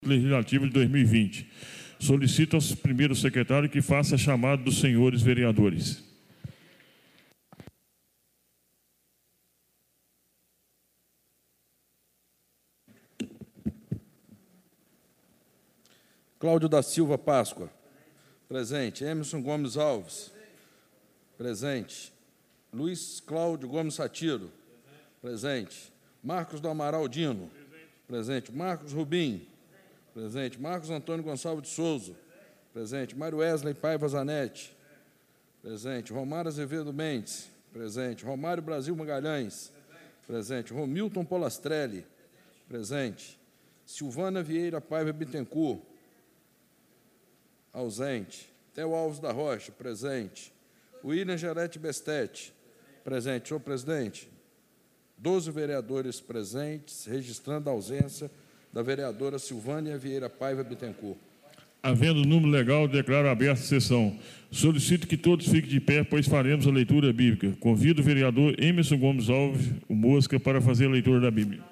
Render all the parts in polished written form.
Legislativo de 2020. Solicito ao primeiro secretário que faça a chamada dos senhores vereadores. Cláudio da Silva Páscoa. Presente. Emerson Gomes Alves. Presente. Luiz Cláudio Gomes Satiro. Presente. Marcos do Amaral Dino. Presente. Marcos Rubim. Presente. Marcos Antônio Gonçalves de Souza. Presente. Mário Wesley Paiva Zanetti. Presente. Romário Azevedo Mendes. Presente. Romário Brasil Magalhães. Presente. Romilton Polastrelli. Presente. Silvana Vieira Paiva Bittencourt. Ausente. Theo Alves da Rocha. Presente. William Gerete Bestete. Presente. Senhor presidente, 12 vereadores presentes, registrando a ausência da vereadora Silvânia Vieira Paiva Bittencourt. Havendo número legal, declaro aberta a sessão. Solicito que todos fiquem de pé, pois faremos a leitura bíblica. Convido o vereador Emerson Gomes Alves, o Mosca, para fazer a leitura da Bíblia.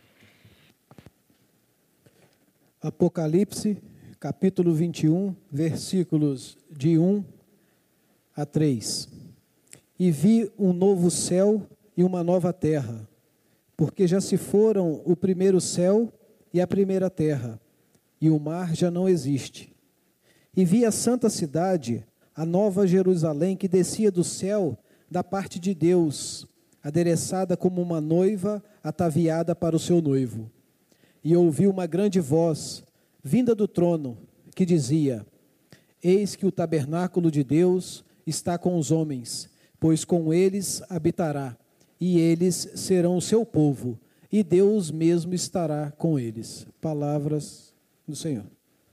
Apocalipse, capítulo 21, versículos de 1 a 3. E vi um novo céu e uma nova terra, porque já se foram o primeiro céu e a primeira terra, e o mar já não existe. E vi a santa cidade, a nova Jerusalém, que descia do céu da parte de Deus, adereçada como uma noiva ataviada para o seu noivo. E ouvi uma grande voz, vinda do trono, que dizia: Eis que o tabernáculo de Deus está com os homens, pois com eles habitará, e eles serão o seu povo, e Deus mesmo estará com eles. Palavras do Senhor.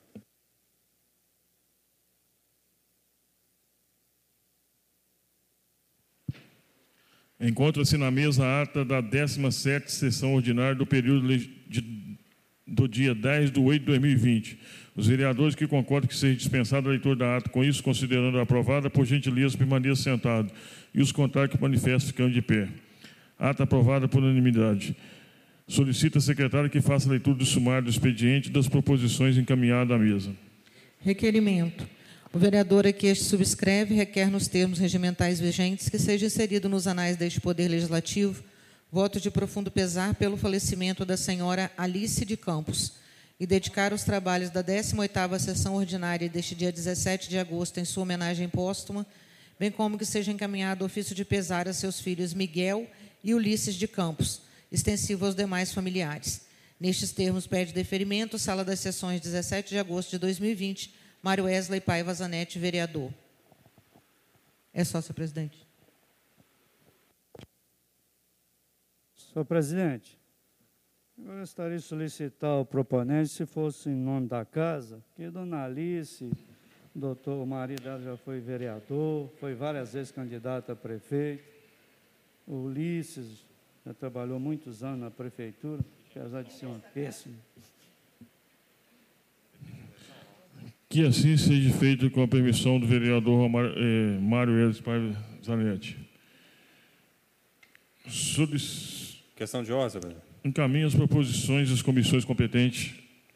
Encontra-se na mesa a ata da 17ª sessão ordinária do período do dia 10/8/2020. Os vereadores que concordam que seja dispensada a leitura da ata, com isso considerando aprovada, por gentileza permaneçam sentados, e os contrários que manifestem ficando de pé. Ata aprovada por unanimidade. Solicita a secretária que faça a leitura do sumário do expediente e das proposições encaminhadas à mesa. Requerimento. O vereador a que este subscreve requer, nos termos regimentais vigentes, que seja inserido nos anais deste Poder Legislativo voto de profundo pesar pelo falecimento da senhora Alice de Campos e dedicar os trabalhos da 18ª sessão ordinária deste dia 17 de agosto em sua homenagem póstuma, bem como que seja encaminhado ofício de pesar a seus filhos Miguel e Ulisses de Campos, extensivo aos demais familiares. Nestes termos, pede deferimento, sala das sessões, 17 de agosto de 2020, Mário Wesley Paiva Zanetti, vereador. É só, senhor presidente. Senhor presidente, eu gostaria de solicitar ao proponente, se fosse em nome da casa, que dona Alice, o marido dela já foi vereador, foi várias vezes candidato a prefeito, o Ulisses já trabalhou muitos anos na prefeitura, apesar de ser um péssimo. Que assim seja feito com a permissão do vereador Mário Wesley Paiva Zanetti. Questão de ordem, senhor. Encaminhe as proposições das comissões competentes.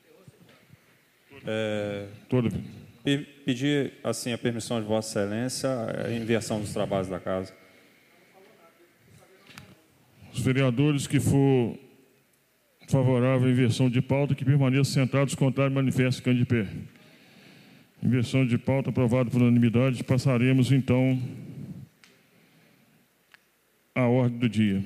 Pedir, assim, a permissão de Vossa Excelência, a inversão dos trabalhos da casa. Os vereadores que for favorável à inversão de pauta, que permaneçam sentados, contrário, manifestem ficando de pé. Inversão de pauta aprovada por unanimidade. Passaremos, então, à ordem do dia.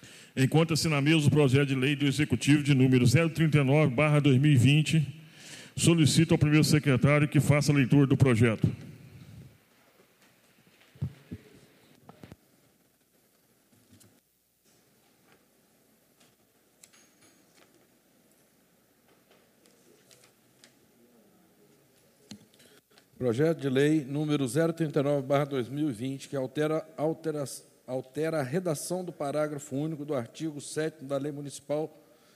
Encontra-se na mesa o projeto de lei do Executivo de número 039/2020, Solicito ao primeiro secretário que faça a leitura do projeto. Projeto de lei número 039/2020, que altera a redação do parágrafo único do artigo 7º da Lei Municipal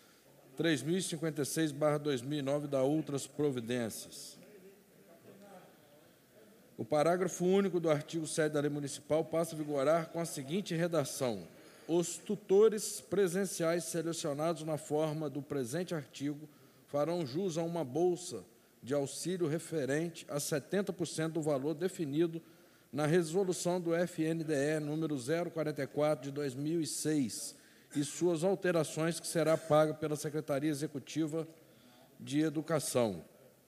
3056/2009 e da outras providências. O parágrafo único do artigo 7 da Lei Municipal passa a vigorar com a seguinte redação: os tutores presenciais selecionados na forma do presente artigo farão jus a uma bolsa de auxílio referente a 70% do valor definido na resolução do FNDE número 044 de 2006 e suas alterações, que será paga pela Secretaria Executiva de Educação.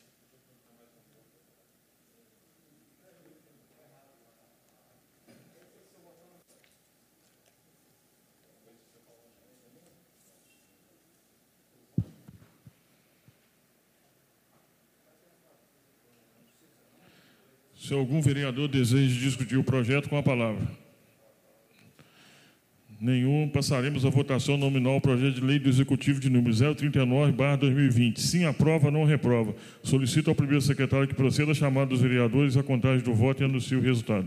Se algum vereador deseja discutir o projeto, com a palavra. Nenhum. Passaremos à votação nominal ao projeto de lei do Executivo de número 039/2020. Sim, aprova, não reprova. Solicito ao primeiro secretário que proceda a chamada dos vereadores, a contagem do voto e anuncie o resultado.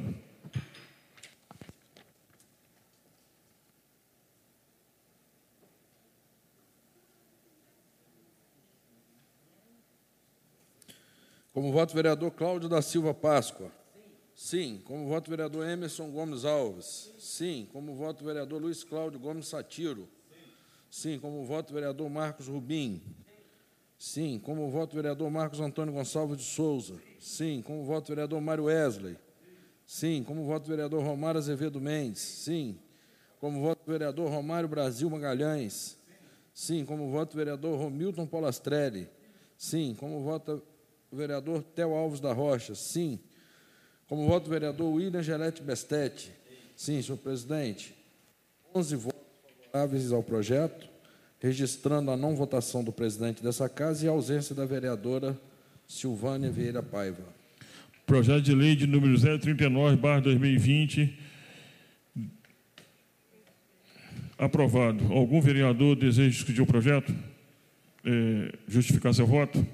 Como voto, vereador Cláudio da Silva Páscoa. Sim. Como voto, vereador Emerson Gomes Alves. Sim. Como voto, vereador Luiz Cláudio Gomes Satiro. Sim. Como voto, vereador Marcos Rubim. Sim. Como voto, vereador Marcos Antônio Gonçalves de Souza. Sim. Como voto, vereador Mário Wesley. Sim. Como voto, vereador Romário Azevedo Mendes. Sim. Como voto, vereador Romário Brasil Magalhães. Sim. Como voto, vereador Romilton Polastrelli. Sim. Como voto, vereador Theo Alves da Rocha. Sim. Como voto, vereador William Gelete Bestete. Sim, senhor presidente. 11 votos favoráveis ao projeto, registrando a não votação do presidente dessa casa e a ausência da vereadora Silvânia Vieira Paiva. Projeto de lei de número 039/2020. Aprovado. Algum vereador deseja discutir o projeto? Justificar seu voto?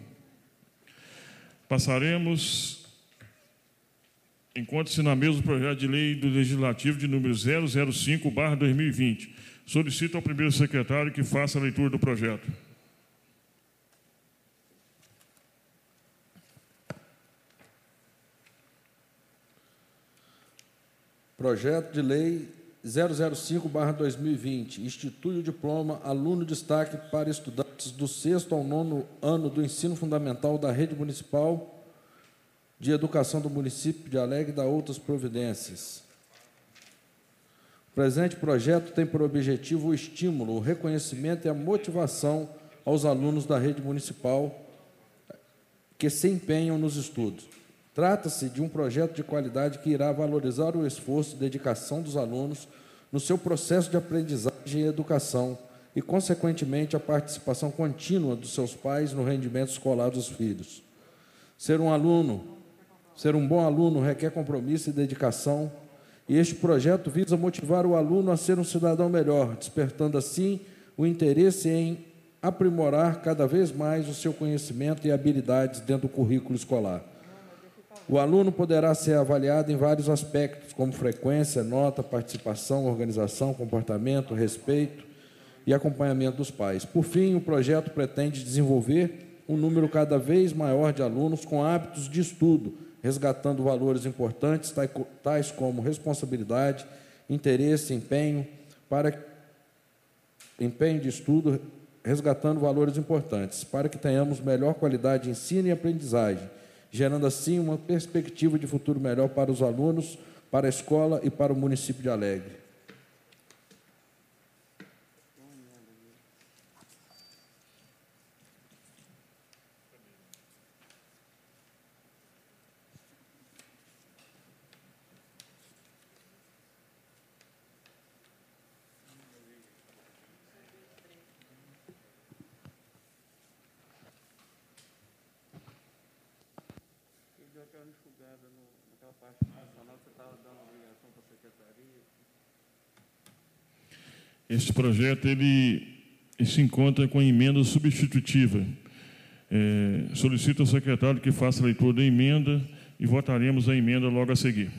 Passaremos, encontra-se na mesa o projeto de lei do Legislativo de número 005/2020. Solicito ao primeiro secretário que faça a leitura do projeto. Projeto de lei 005/2020, institui o diploma Aluno Destaque para estudantes do 6º ao 9º ano do ensino fundamental da Rede Municipal de Educação do município de Alegre e da outras providências. O presente projeto tem por objetivo o estímulo, o reconhecimento e a motivação aos alunos da Rede Municipal que se empenham nos estudos. Trata-se de um projeto de qualidade que irá valorizar o esforço e dedicação dos alunos no seu processo de aprendizagem e educação e, consequentemente, a participação contínua dos seus pais no rendimento escolar dos filhos. Ser um bom aluno requer compromisso e dedicação, e este projeto visa motivar o aluno a ser um cidadão melhor, despertando assim o interesse em aprimorar cada vez mais o seu conhecimento e habilidades dentro do currículo escolar. O aluno poderá ser avaliado em vários aspectos, como frequência, nota, participação, organização, comportamento, respeito e acompanhamento dos pais. Por fim, o projeto pretende desenvolver um número cada vez maior de alunos com hábitos de estudo, resgatando valores importantes, tais como responsabilidade, interesse, empenho de estudo, resgatando valores importantes, para que tenhamos melhor qualidade de ensino e aprendizagem, gerando assim uma perspectiva de futuro melhor para os alunos, para a escola e para o município de Alegre. aquela enxugada naquela parte nacional que você estava dando ligação para a secretaria. Este projeto ele se encontra com a emenda substitutiva. Solicito ao secretário que faça a leitura da emenda e votaremos a emenda logo a seguir.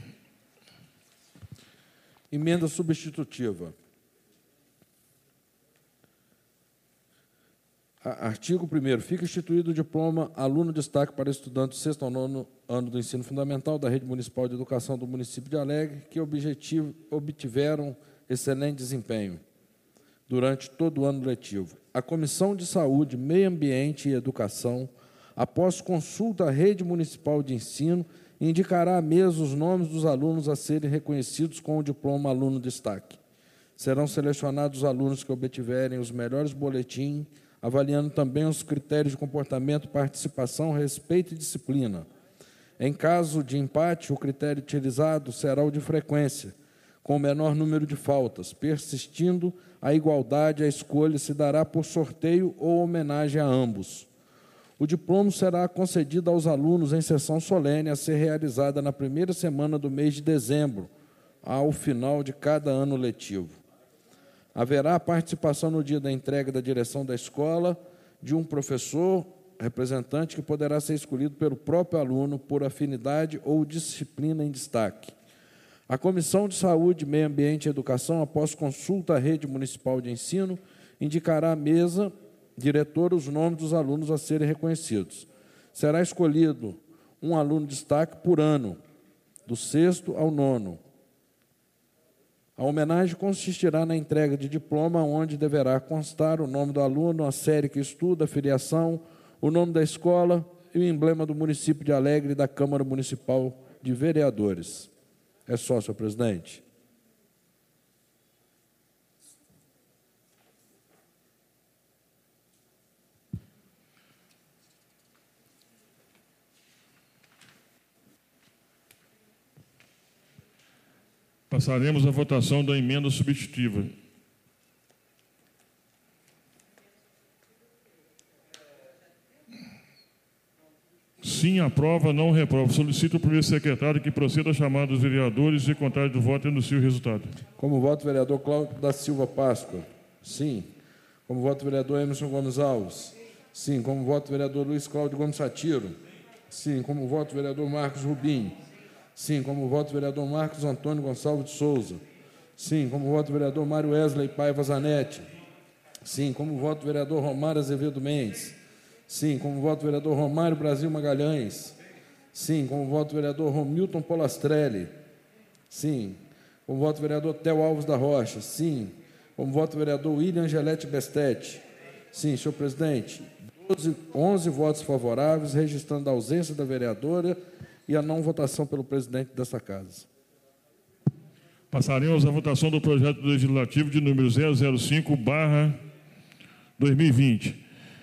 Emenda substitutiva. Artigo 1º. Fica instituído o diploma Aluno Destaque para estudantes do 6º ao 9º ano do ensino fundamental da Rede Municipal de Educação do município de Alegre, que obtiveram excelente desempenho durante todo o ano letivo. A Comissão de Saúde, Meio Ambiente e Educação, após consulta à Rede Municipal de Ensino, indicará à mesa os nomes dos alunos a serem reconhecidos com o diploma Aluno Destaque. Serão selecionados os alunos que obtiverem os melhores boletins, avaliando também os critérios de comportamento, participação, respeito e disciplina. Em caso de empate, o critério utilizado será o de frequência, com o menor número de faltas. Persistindo a igualdade, a escolha se dará por sorteio ou homenagem a ambos. O diploma será concedido aos alunos em sessão solene a ser realizada na primeira semana do mês de dezembro, ao final de cada ano letivo. Haverá participação no dia da entrega da direção da escola de um professor representante que poderá ser escolhido pelo próprio aluno por afinidade ou disciplina em destaque. A Comissão de Saúde, Meio Ambiente e Educação, após consulta à Rede Municipal de Ensino, indicará à mesa diretora os nomes dos alunos a serem reconhecidos. Será escolhido um aluno destaque por ano, do 6º ao 9º. A homenagem consistirá na entrega de diploma, onde deverá constar o nome do aluno, a série que estuda, a filiação, o nome da escola e o emblema do município de Alegre e da Câmara Municipal de Vereadores. É só, senhor presidente. Passaremos à votação da emenda substitutiva. Sim, aprova, não reprova. Solicito ao primeiro secretário que proceda a chamada dos vereadores e contagem do voto e anuncie o resultado. Como voto, vereador Cláudio da Silva Páscoa. Sim. Como voto, vereador Emerson Gomes Alves. Sim. Como voto, vereador Luiz Cláudio Gomes Satiro. Sim. Como voto, vereador Marcos Rubim. Sim. Como voto, vereador Marcos Antônio Gonçalves de Souza. Sim. Como voto, vereador Mário Wesley Paiva Zanetti. Sim. Como voto, vereador Romário Azevedo Mendes. Sim. Como voto, vereador Romário Brasil Magalhães. Sim. Como voto, vereador Romilton Polastrelli. Sim. Como voto, vereador Theo Alves da Rocha. Sim. Como voto, vereador William Angelete Bestete. Sim, senhor presidente. 11 votos favoráveis, registrando a ausência da vereadora e a não votação pelo presidente desta casa. Passaremos à votação do projeto legislativo de número 005/2020.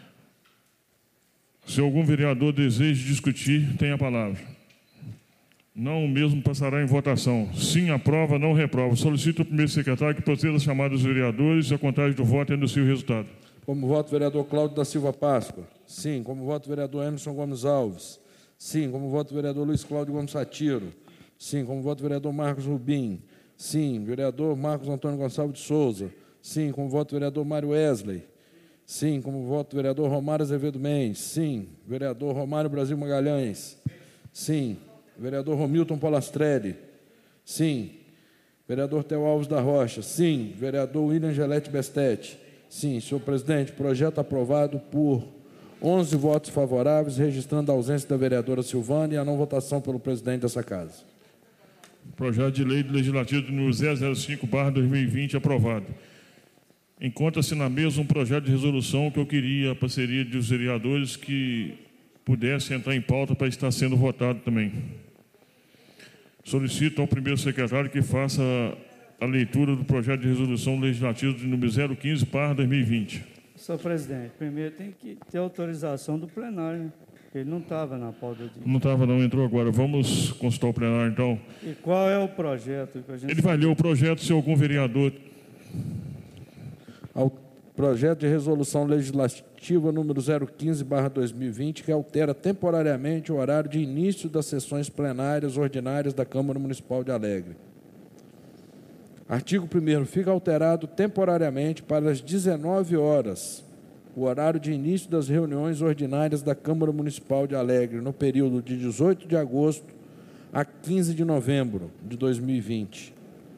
Se algum vereador deseja discutir, tem a palavra. Não, o mesmo passará em votação. Sim, aprova, não reprova. Solicito ao primeiro secretário que proceda a chamar os vereadores e a contagem do voto e anuncie o resultado. Como voto, vereador Cláudio da Silva Páscoa. Sim. Como voto, vereador Emerson Gomes Alves. Sim. Como voto, vereador Luiz Cláudio Gomes Satiro. Sim. Como voto, vereador Marcos Rubim. Sim. Vereador Marcos Antônio Gonçalves de Souza. Sim. Como voto, vereador Mário Wesley. Sim. Como voto, vereador Romário Azevedo Mendes. Sim. Vereador Romário Brasil Magalhães. Sim. Vereador Romilton Polastrelli. Sim. Vereador Theo Alves da Rocha. Sim. Vereador William Angelete Bestete. Sim. Senhor presidente, projeto aprovado por 11 votos favoráveis, registrando a ausência da vereadora Silvana e a não votação pelo presidente dessa casa. Projeto de lei legislativo número 005/2020 aprovado. Encontra-se na mesa um projeto de resolução que eu queria a parceria dos vereadores que pudesse entrar em pauta para estar sendo votado também. Solicito ao primeiro secretário que faça a leitura do projeto de resolução legislativo de número 015/2020. Senhor presidente, primeiro tem que ter autorização do plenário, né? Ele não estava na pauta do dia. Não estava, não, entrou agora. Vamos consultar o plenário, então. E qual é o projeto que a gente... Ele vai ler o projeto se algum vereador... Projeto de Resolução Legislativa número 015/2020, que altera temporariamente o horário de início das sessões plenárias ordinárias da Câmara Municipal de Alegre. Artigo 1º. Fica alterado temporariamente para as 19 horas o horário de início das reuniões ordinárias da Câmara Municipal de Alegre, no período de 18 de agosto a 15 de novembro de 2020.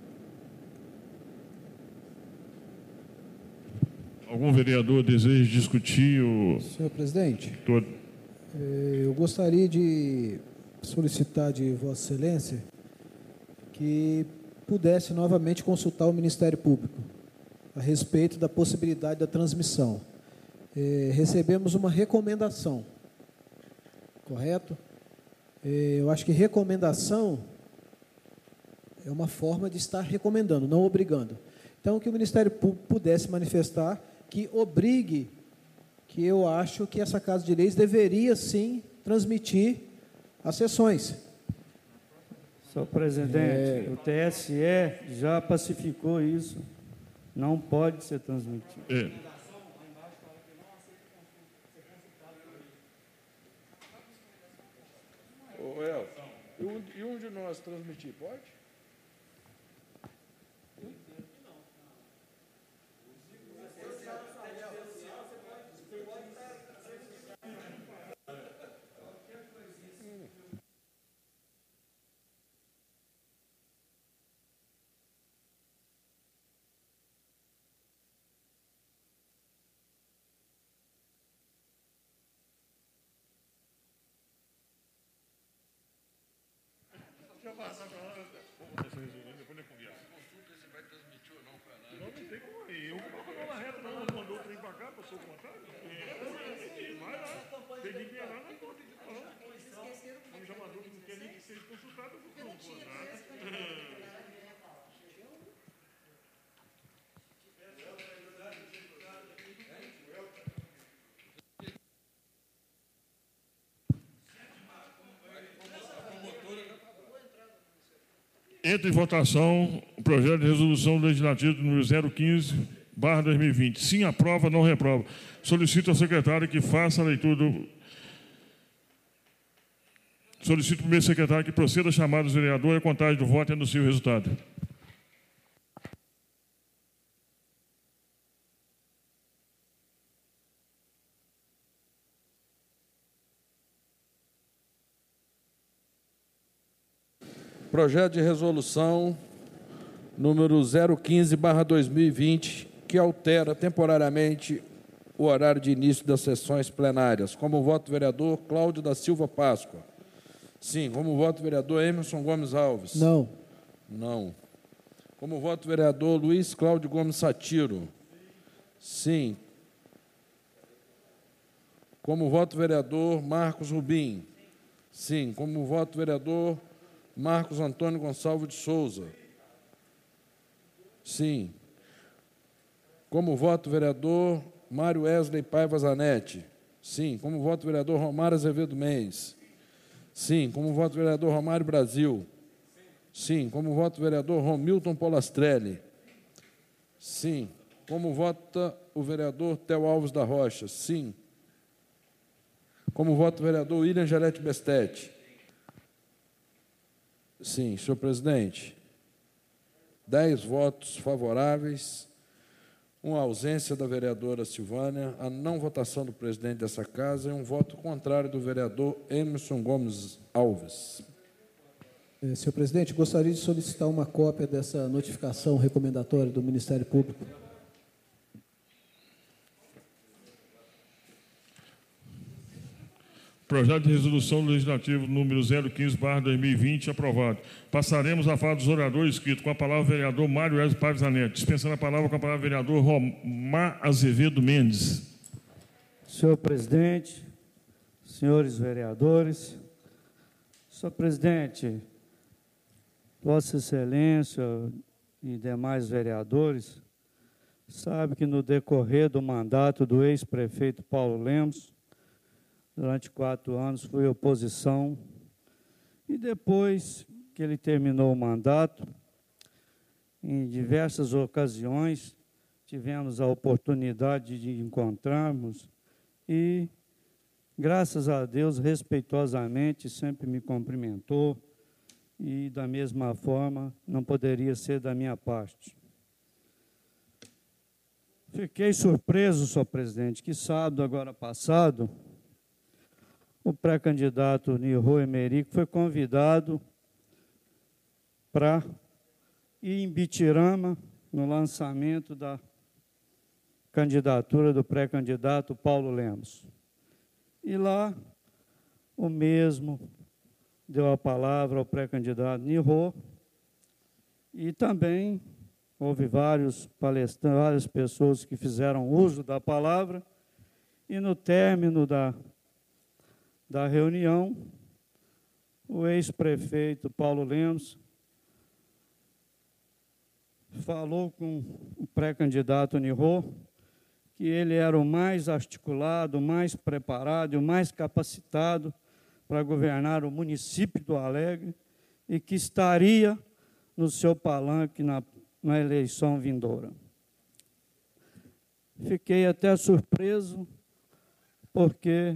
Algum vereador deseja discutir o... Senhor presidente, Todo. eu gostaria de solicitar de Vossa Excelência que pudesse novamente consultar o Ministério Público a respeito da possibilidade da transmissão. Recebemos uma recomendação, correto? Eu acho que recomendação é uma forma de estar recomendando, não obrigando. Então, que o Ministério Público pudesse manifestar que obrigue, que eu acho que essa Casa de Leis deveria, sim, transmitir as sessões. Senhor presidente, o TSE já pacificou isso. Não pode ser transmitido. Ô, Elton, e um de nós transmitir, pode? Entra em votação o projeto de resolução legislativa número 015/2020. Sim, aprova, não reprova. Solicito ao secretário que faça a leitura do... Solicito ao primeiro secretário que proceda a chamada dos vereadores, a contagem do voto e anuncie o resultado. Projeto de resolução número 015/2020, que altera temporariamente o horário de início das sessões plenárias. Como voto, vereador Cláudio da Silva Páscoa. Sim. Como voto, vereador Emerson Gomes Alves. Não. Não. Como voto, vereador Luiz Cláudio Gomes Satiro. Sim. Como voto, vereador Marcos Rubim. Sim. Como voto, vereador Marcos Antônio Gonçalves de Souza. Sim. Como voto, vereador Mário Wesley Paiva Zanetti. Sim. Como voto, vereador Romário Azevedo Mendes. Sim. Como voto, vereador Romário Brasil. Sim. Como voto, vereador Romilton Polastrelli. Sim. Como vota o vereador Theo Alves da Rocha. Sim. Como voto, vereador William Gelete Bestete. Sim, senhor presidente. 10 votos favoráveis, uma ausência da vereadora Silvânia, a não votação do presidente dessa casa e um voto contrário do vereador Emerson Gomes Alves. Senhor presidente, gostaria de solicitar uma cópia dessa notificação recomendatória do Ministério Público. Projeto de resolução legislativo número 015/2020, aprovado. Passaremos à fala dos oradores inscritos. Com a palavra o vereador Mário Wesley Paiva Zanetti. Dispensando a palavra com a palavra o vereador Romar Azevedo Mendes. Senhor presidente, senhores vereadores, senhor presidente, Vossa Excelência e demais vereadores, sabe que no decorrer do mandato do ex-prefeito Paulo Lemos, durante 4 anos fui oposição, e depois que ele terminou o mandato, em diversas ocasiões, tivemos a oportunidade de encontrarmos e, graças a Deus, respeitosamente, sempre me cumprimentou e, da mesma forma, não poderia ser da minha parte. Fiquei surpreso, senhor presidente, que sábado, agora passado, o pré-candidato Nirô Emerico foi convidado para ir em Bitirama, no lançamento da candidatura do pré-candidato Paulo Lemos. E lá, o mesmo deu a palavra ao pré-candidato Nirô, e também houve vários palestrantes, várias pessoas que fizeram uso da palavra, e no término da reunião, o ex-prefeito Paulo Lemos falou com o pré-candidato Nirô que ele era o mais articulado, o mais preparado e o mais capacitado para governar o município do Alegre e que estaria no seu palanque na eleição vindoura. Fiquei até surpreso, porque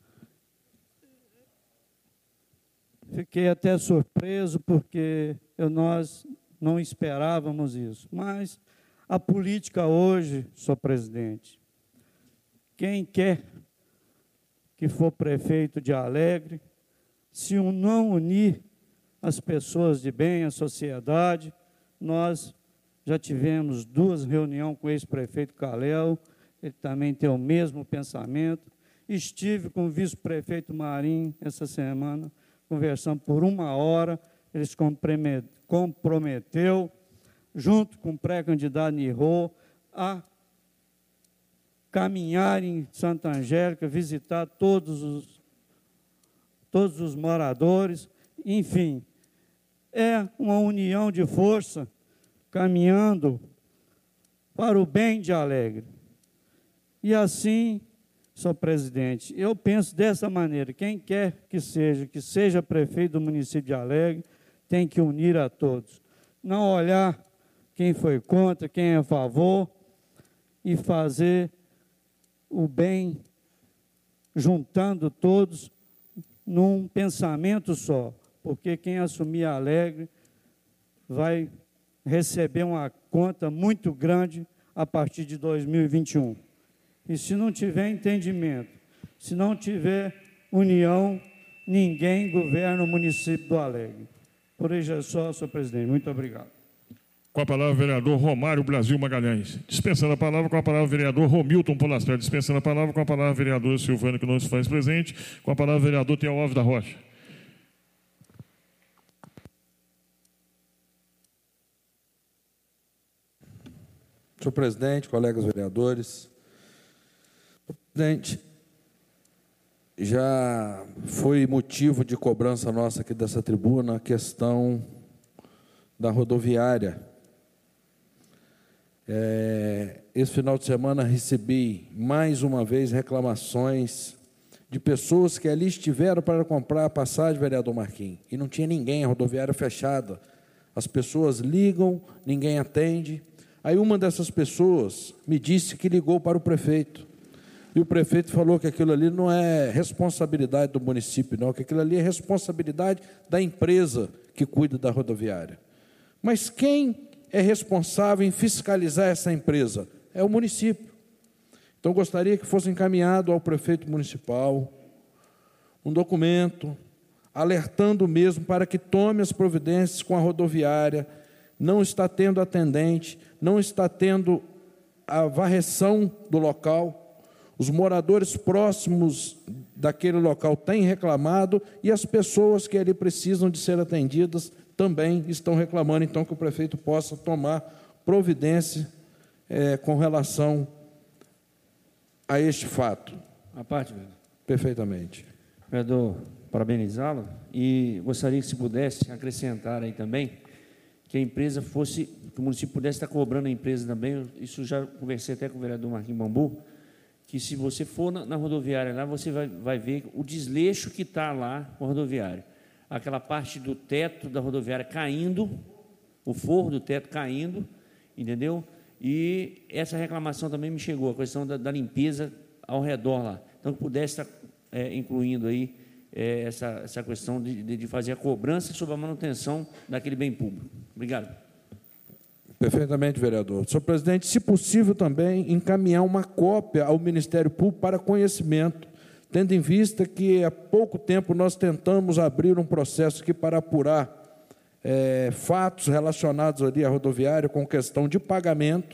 nós não esperávamos isso. Mas a política hoje, senhor presidente, quem quer que for prefeito de Alegre, se não unir as pessoas de bem, a sociedade, nós já tivemos 2 reuniões com o ex-prefeito Calel, ele também tem o mesmo pensamento. Estive com o vice-prefeito Marim essa semana, conversando por 1 hora, ele se comprometeu, junto com o pré-candidato Nirô, a caminhar em Santa Angélica, visitar todos os moradores, enfim, é uma união de força caminhando para o bem de Alegre. E assim, senhor presidente, eu penso dessa maneira, quem quer que seja prefeito do município de Alegre, tem que unir a todos. Não olhar quem foi contra, quem é a favor, e fazer o bem, juntando todos num pensamento só, porque quem assumir Alegre vai receber uma conta muito grande a partir de 2021. E se não tiver entendimento, se não tiver união, ninguém governa o município do Alegre. Por hoje é só, senhor presidente. Muito obrigado. Com a palavra, o vereador Romário Brasil Magalhães. Dispensando a palavra, com a palavra, o vereador Romilton Polastral. Dispensando a palavra, com a palavra, o vereador Silvano, que não se faz presente. Com a palavra, o vereador Teófilo da Rocha. Senhor presidente, colegas vereadores, presidente, já foi motivo de cobrança nossa aqui dessa tribuna a questão da rodoviária. Esse final de semana recebi mais uma vez reclamações de pessoas que ali estiveram para comprar a passagem, vereador Marquinhos, e não tinha ninguém, a rodoviária fechada. As pessoas ligam, ninguém atende. Aí uma dessas pessoas me disse que ligou para o prefeito. E o prefeito falou que aquilo ali não é responsabilidade do município, não, que aquilo ali é responsabilidade da empresa que cuida da rodoviária. Mas quem é responsável em fiscalizar essa empresa? É o município. Então, gostaria que fosse encaminhado ao prefeito municipal um documento alertando mesmo para que tome as providências com a rodoviária. Não está tendo atendente, não está tendo a varreção do local. Os moradores próximos daquele local têm reclamado e as pessoas que ali precisam de ser atendidas também estão reclamando, então, que o prefeito possa tomar providência com relação a este fato. A parte, vereador. Perfeitamente. Vereador, parabenizá-lo e gostaria que se pudesse acrescentar aí também que a empresa fosse, que o município pudesse estar cobrando a empresa também, isso já conversei até com o vereador Marquinhos Bambu, que se você for na rodoviária lá, você vai ver o desleixo que está lá com a rodoviária. Aquela parte do teto da rodoviária caindo, o forro do teto caindo, entendeu? E essa reclamação também me chegou, a questão da limpeza ao redor lá. Então, que pudesse estar incluindo aí essa questão de fazer a cobrança sobre a manutenção daquele bem público. Obrigado. Perfeitamente, vereador. Senhor presidente, se possível também encaminhar uma cópia ao Ministério Público para conhecimento, tendo em vista que há pouco tempo nós tentamos abrir um processo aqui para apurar fatos relacionados ali à rodoviária com questão de pagamento,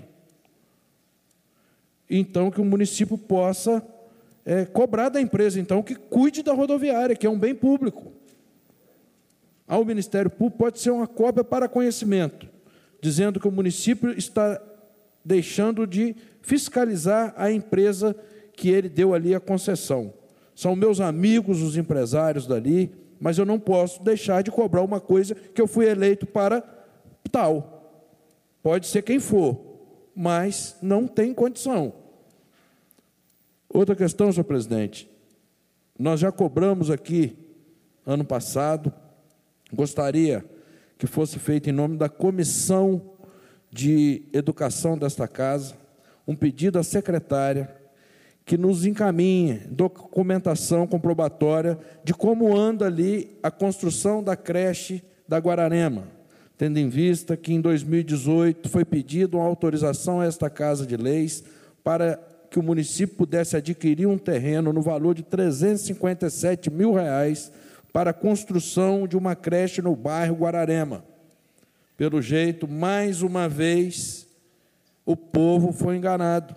então que o município possa cobrar da empresa, então, que cuide da rodoviária, que é um bem público. Ao Ministério Público pode ser uma cópia para conhecimento, dizendo que o município está deixando de fiscalizar a empresa que ele deu ali a concessão. São meus amigos, os empresários dali, mas eu não posso deixar de cobrar uma coisa que eu fui eleito para tal. Pode ser quem for, mas não tem condição. Outra questão, senhor presidente, nós já cobramos aqui, ano passado, gostaria que fosse feito em nome da Comissão de Educação desta casa, um pedido à secretária que nos encaminhe documentação comprobatória de como anda ali a construção da creche da Guararema, tendo em vista que em 2018 foi pedida uma autorização a esta Casa de Leis para que o município pudesse adquirir um terreno no valor de R$ 357 mil para a construção de uma creche no bairro Guararema. Pelo jeito, mais uma vez, o povo foi enganado.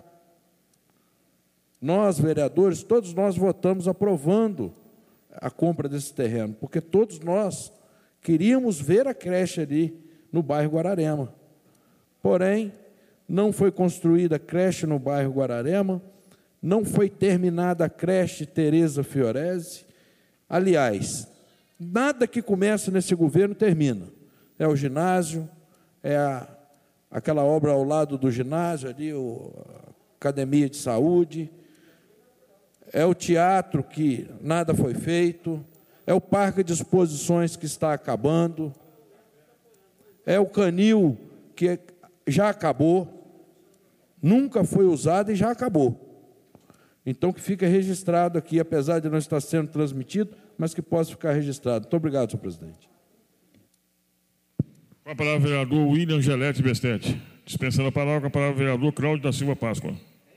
Nós, vereadores, todos nós votamos aprovando a compra desse terreno, porque todos nós queríamos ver a creche ali no bairro Guararema. Porém, não foi construída a creche no bairro Guararema, não foi terminada a creche Tereza Fiorese. Aliás, nada que começa nesse governo termina. É o ginásio, aquela obra ao lado do ginásio, ali, a academia de saúde, é o teatro que nada foi feito, é o parque de exposições que está acabando, é o canil que já acabou, nunca foi usado e já acabou. Então, que fique registrado aqui, apesar de não estar sendo transmitido, mas que possa ficar registrado. Muito obrigado, senhor presidente. Com a palavra, o vereador William Gelete Bestete. Dispensando a palavra, com a palavra, o vereador Cláudio da Silva Páscoa.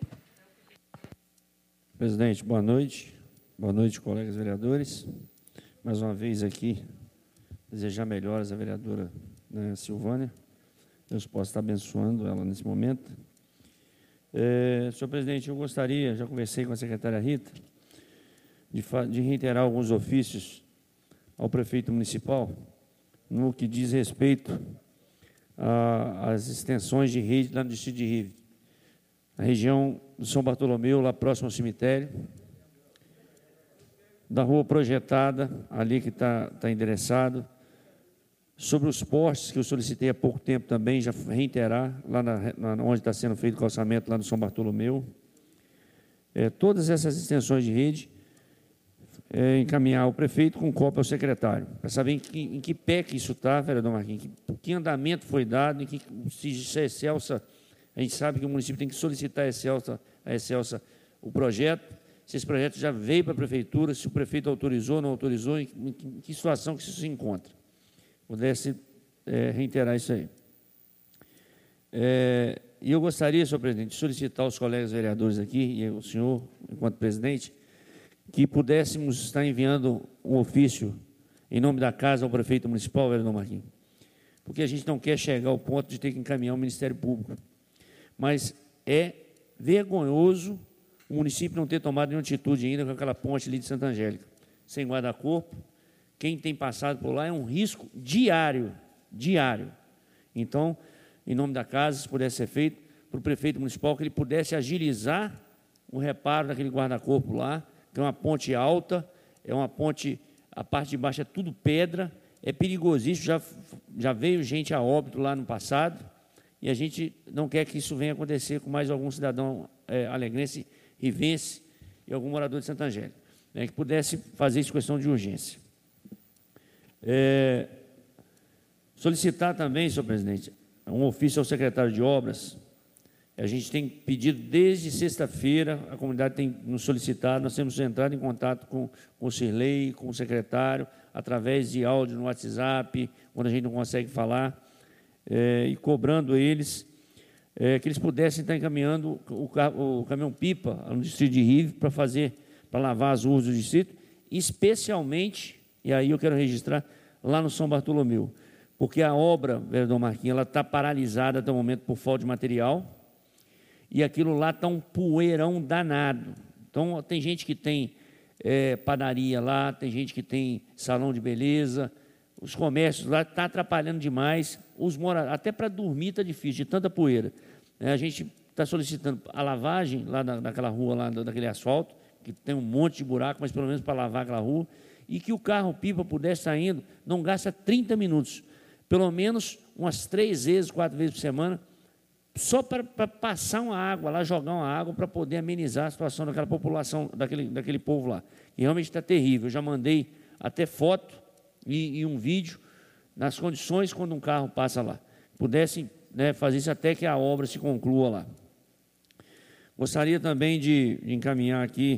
Presidente, boa noite. Boa noite, colegas vereadores. Mais uma vez aqui, desejar melhoras à vereadora Silvânia. Deus possa estar abençoando ela nesse momento. Senhor presidente, eu gostaria, já conversei com a secretária Rita, de reiterar alguns ofícios ao prefeito municipal no que diz respeito às extensões de rede lá no distrito de Rive, na região do São Bartolomeu, lá próximo ao cemitério, da rua projetada, ali que está endereçado, sobre os postes, que eu solicitei há pouco tempo também, já reiterar, lá onde está sendo feito o calçamento, lá no São Bartolomeu. Todas essas extensões de rede, encaminhar ao prefeito com cópia ao secretário, para saber em que pé que isso está, vereador Marquinhos, que andamento foi dado, se isso é excelsa. A gente sabe que o município tem que solicitar a excelsa o projeto, se esse projeto já veio para a prefeitura, se o prefeito autorizou, não autorizou, em que situação que isso se encontra. Pudesse reiterar isso aí. E eu gostaria, senhor presidente, de solicitar aos colegas vereadores aqui, e o senhor, enquanto presidente, que pudéssemos estar enviando um ofício em nome da casa ao prefeito municipal, vereador Marquinhos, porque a gente não quer chegar ao ponto de ter que encaminhar o Ministério Público. Mas é vergonhoso o município não ter tomado nenhuma atitude ainda com aquela ponte ali de Santa Angélica, sem guarda-corpo. Quem tem passado por lá é um risco diário. Então, em nome da casa, se pudesse ser feito, para o prefeito municipal, que ele pudesse agilizar o reparo daquele guarda-corpo lá, que é uma ponte alta, é uma ponte, a parte de baixo é tudo pedra, é perigosíssimo, já veio gente a óbito lá no passado, e a gente não quer que isso venha acontecer com mais algum cidadão alegrense, rivense e algum morador de Santa Angélica, que pudesse fazer isso questão de urgência. Solicitar também, senhor presidente, um ofício ao secretário de Obras A gente tem pedido desde sexta-feira, a comunidade tem nos solicitado, nós temos entrado em contato com o Cirlei, com o secretário, através de áudio no WhatsApp, quando a gente não consegue falar, e cobrando eles que eles pudessem estar encaminhando o caminhão-pipa no distrito de Rive para lavar as ruas do distrito, especialmente, e aí eu quero registrar, lá no São Bartolomeu, porque a obra, vereador Marquinhos, ela está paralisada até o momento por falta de material, e aquilo lá está um poeirão danado. Então, tem gente que tem padaria lá, tem gente que tem salão de beleza, os comércios lá está atrapalhando demais, até para dormir está difícil, de tanta poeira. A gente está solicitando a lavagem lá naquela rua, lá daquele asfalto, que tem um monte de buraco, mas pelo menos para lavar aquela rua, e que o carro-pipa pudesse estar indo, não gasta 30 minutos, pelo menos umas 3 vezes, 4 vezes por semana, só para passar uma água lá, jogar uma água para poder amenizar a situação daquela população, daquele povo lá. E realmente está terrível. Eu já mandei até foto e um vídeo nas condições quando um carro passa lá. Pudessem fazer isso até que a obra se conclua lá. Gostaria também de encaminhar aqui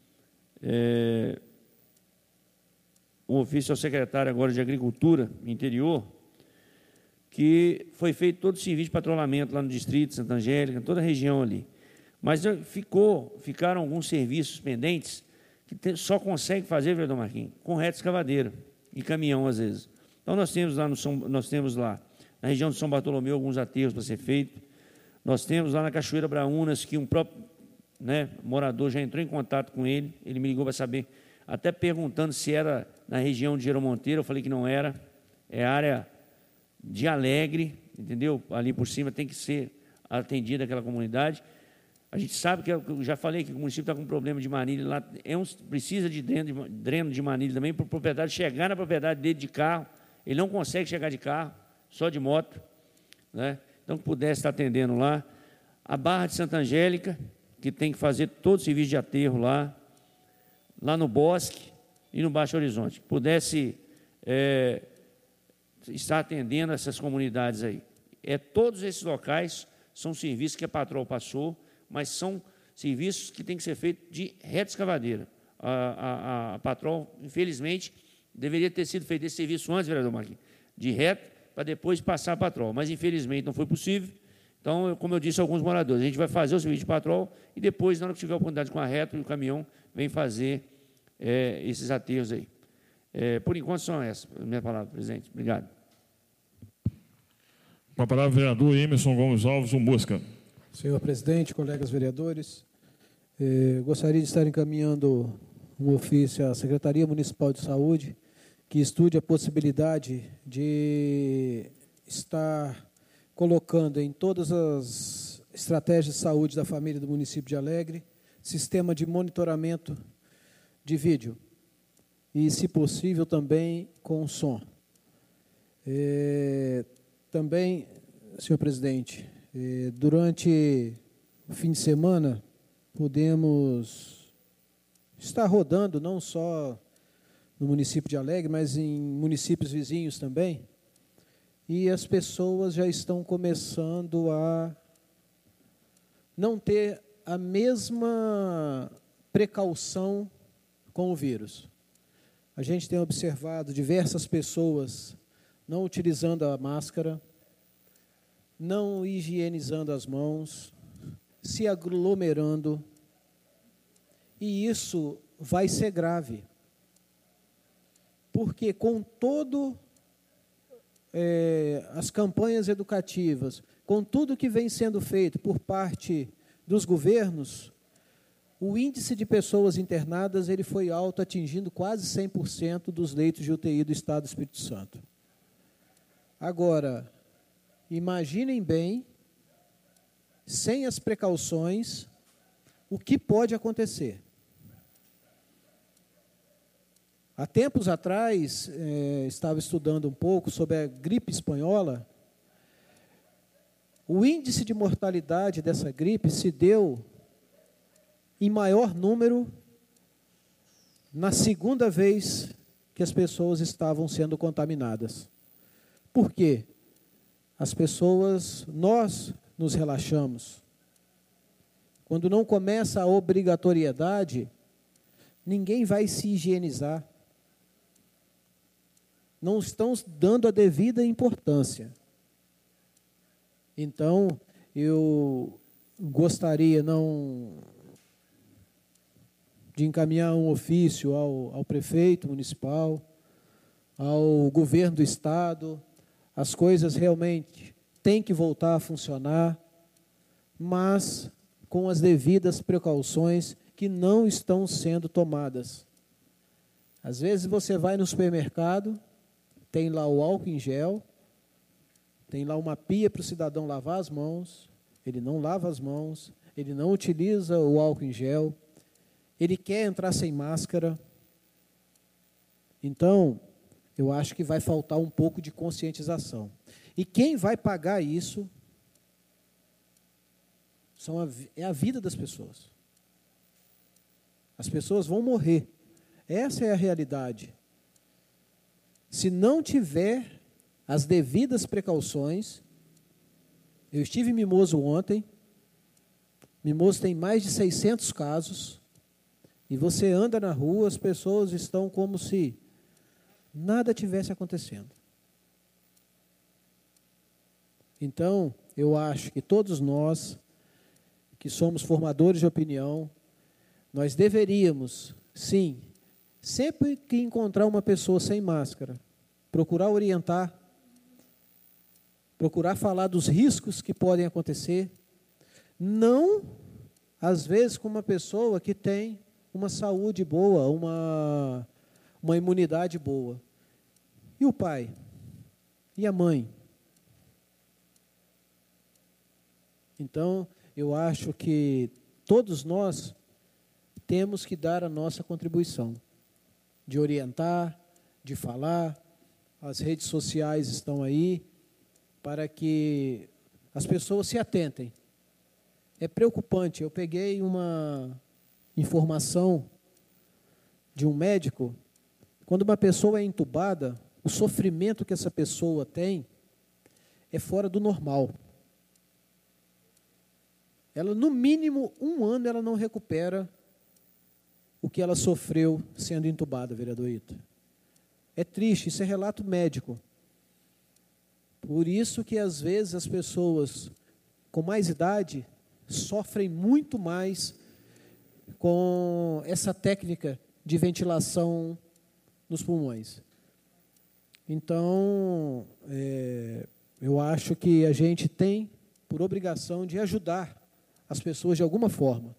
um ofício ao secretário agora de Agricultura Interior, que foi feito todo o serviço de patrulhamento lá no distrito, Santa Angélica, toda a região ali. Mas ficaram alguns serviços pendentes que só consegue fazer, vereador Marquinhos, com reta escavadeira e caminhão, às vezes. Então, nós temos lá na região de São Bartolomeu alguns aterros para ser feito. Nós temos lá na Cachoeira Braúnas, que um próprio morador já entrou em contato com ele me ligou para saber, até perguntando se era na região de Geromonteiro, eu falei que não era, é área de Alegre, entendeu? Ali por cima tem que ser atendida aquela comunidade. A gente sabe que, eu já falei que o município está com um problema de manilha lá, precisa de dreno de manilha também, para o proprietário chegar na propriedade dele de carro, ele não consegue chegar de carro, só de moto, Então, que pudesse estar atendendo lá. A Barra de Santa Angélica, que tem que fazer todo o serviço de aterro lá no Bosque e no Baixo Horizonte, que pudesse estar atendendo essas comunidades aí. Todos esses locais são serviços que a patroa passou, mas são serviços que têm que ser feitos de reta escavadeira. A patroa, infelizmente, deveria ter sido feito esse serviço antes, vereador Marquinhos, de reta, para depois passar a patroa, mas infelizmente não foi possível. Então, como eu disse a alguns moradores, a gente vai fazer o serviço de patrol e depois, na hora que tiver a oportunidade com a reta e o caminhão, vem fazer esses aterros aí. Por enquanto, são essas minhas palavras, presidente. Obrigado. Com a palavra, o vereador Emerson Gomes Alves, o Mosca. Senhor presidente, colegas vereadores, gostaria de estar encaminhando um ofício à Secretaria Municipal de Saúde, que estude a possibilidade de estar colocando em todas as estratégias de saúde da família do município de Alegre, sistema de monitoramento de vídeo e, se possível, também com som. Também, senhor presidente, durante o fim de semana, podemos estar rodando, não só no município de Alegre, mas em municípios vizinhos também, e as pessoas já estão começando a não ter a mesma precaução com o vírus. A gente tem observado diversas pessoas não utilizando a máscara, não higienizando as mãos, se aglomerando, e isso vai ser grave, porque com todo as campanhas educativas, com tudo que vem sendo feito por parte dos governos, o índice de pessoas internadas ele foi alto, atingindo quase 100% dos leitos de UTI do Estado do Espírito Santo. Agora, imaginem bem, sem as precauções, o que pode acontecer. Há tempos atrás, estava estudando um pouco sobre a gripe espanhola. O índice de mortalidade dessa gripe se deu em maior número na segunda vez que as pessoas estavam sendo contaminadas. Por quê? Nós nos relaxamos, Quando não começa a obrigatoriedade, ninguém vai se higienizar. Não estão dando a devida importância. Então, eu gostaria de encaminhar um ofício ao prefeito municipal, ao governo do estado. As coisas realmente têm que voltar a funcionar, mas com as devidas precauções que não estão sendo tomadas. Às vezes você vai no supermercado, tem lá o álcool em gel, tem lá uma pia para o cidadão lavar as mãos, ele não lava as mãos, ele não utiliza o álcool em gel, ele quer entrar sem máscara. Então, eu acho que vai faltar um pouco de conscientização. E quem vai pagar isso é a vida das pessoas. As pessoas vão morrer. Essa é a realidade. Se não tiver as devidas precauções, eu estive em Mimoso ontem, Mimoso tem mais de 600 casos, e você anda na rua, as pessoas estão como se nada tivesse acontecendo. Então, eu acho que todos nós, que somos formadores de opinião, nós deveríamos, sim, sempre que encontrar uma pessoa sem máscara, procurar orientar, procurar falar dos riscos que podem acontecer, não, às vezes, com uma pessoa que tem uma saúde boa, uma imunidade boa. E o pai? E a mãe? Então, eu acho que todos nós temos que dar a nossa contribuição, de orientar, de falar. As redes sociais estão aí para que as pessoas se atentem. É preocupante. Eu peguei uma informação de um médico. Quando uma pessoa é entubada, o sofrimento que essa pessoa tem é fora do normal. Ela, no mínimo, 1 ano, ela não recupera o que ela sofreu sendo entubada, vereador Ita. É triste, isso é relato médico. Por isso que, às vezes, as pessoas com mais idade sofrem muito mais com essa técnica de ventilação nos pulmões. Então, eu acho que a gente tem por obrigação de ajudar as pessoas de alguma forma.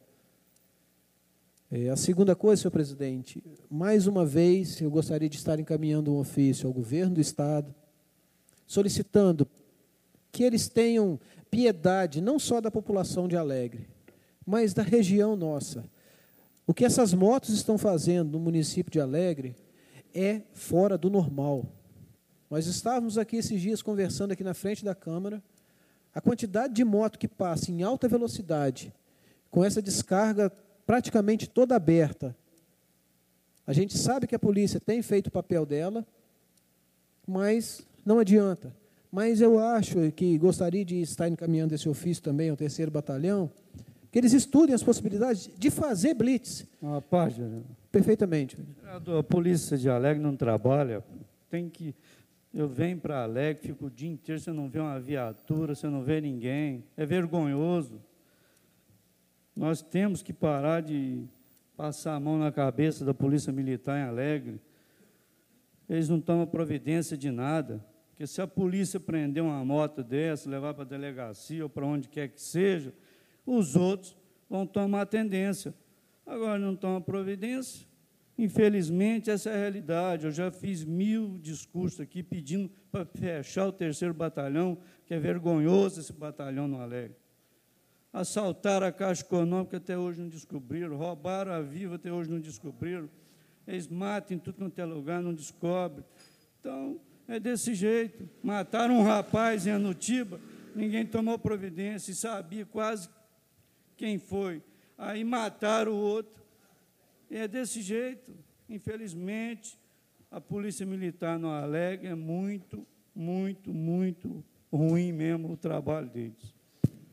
A segunda coisa, senhor presidente, mais uma vez eu gostaria de estar encaminhando um ofício ao governo do estado, solicitando que eles tenham piedade, não só da população de Alegre, mas da região nossa. O que essas motos estão fazendo no município de Alegre é fora do normal. Nós estávamos aqui esses dias conversando aqui na frente da Câmara, a quantidade de moto que passa em alta velocidade, com essa descarga praticamente toda aberta. A gente sabe que a polícia tem feito o papel dela, mas não adianta. Mas eu acho que gostaria de estar encaminhando esse ofício também ao 3º Batalhão, que eles estudem as possibilidades de fazer blitz. Uma página. Perfeitamente. A polícia de Alegre não trabalha, eu venho para Alegre, fico o dia inteiro, você não vê uma viatura, você não vê ninguém, é vergonhoso. Nós temos que parar de passar a mão na cabeça da Polícia Militar em Alegre. Eles não tomam providência de nada, porque se a polícia prender uma moto dessa, levar para a delegacia ou para onde quer que seja, os outros vão tomar tendência. Agora não tomam providência. Infelizmente, essa é a realidade. Eu já fiz 1000 discursos aqui pedindo para fechar o 3º Batalhão, que é vergonhoso esse batalhão no Alegre. Assaltaram a Caixa Econômica, até hoje não descobriram. Roubaram a Viva, até hoje não descobriram. Eles matam em tudo quanto é lugar, não descobrem. Então, é desse jeito. Mataram um rapaz em Anutiba, ninguém tomou providência e sabia quase quem foi. Aí mataram o outro. E é desse jeito. Infelizmente, a Polícia Militar no Alegre é muito, muito, muito ruim mesmo o trabalho deles.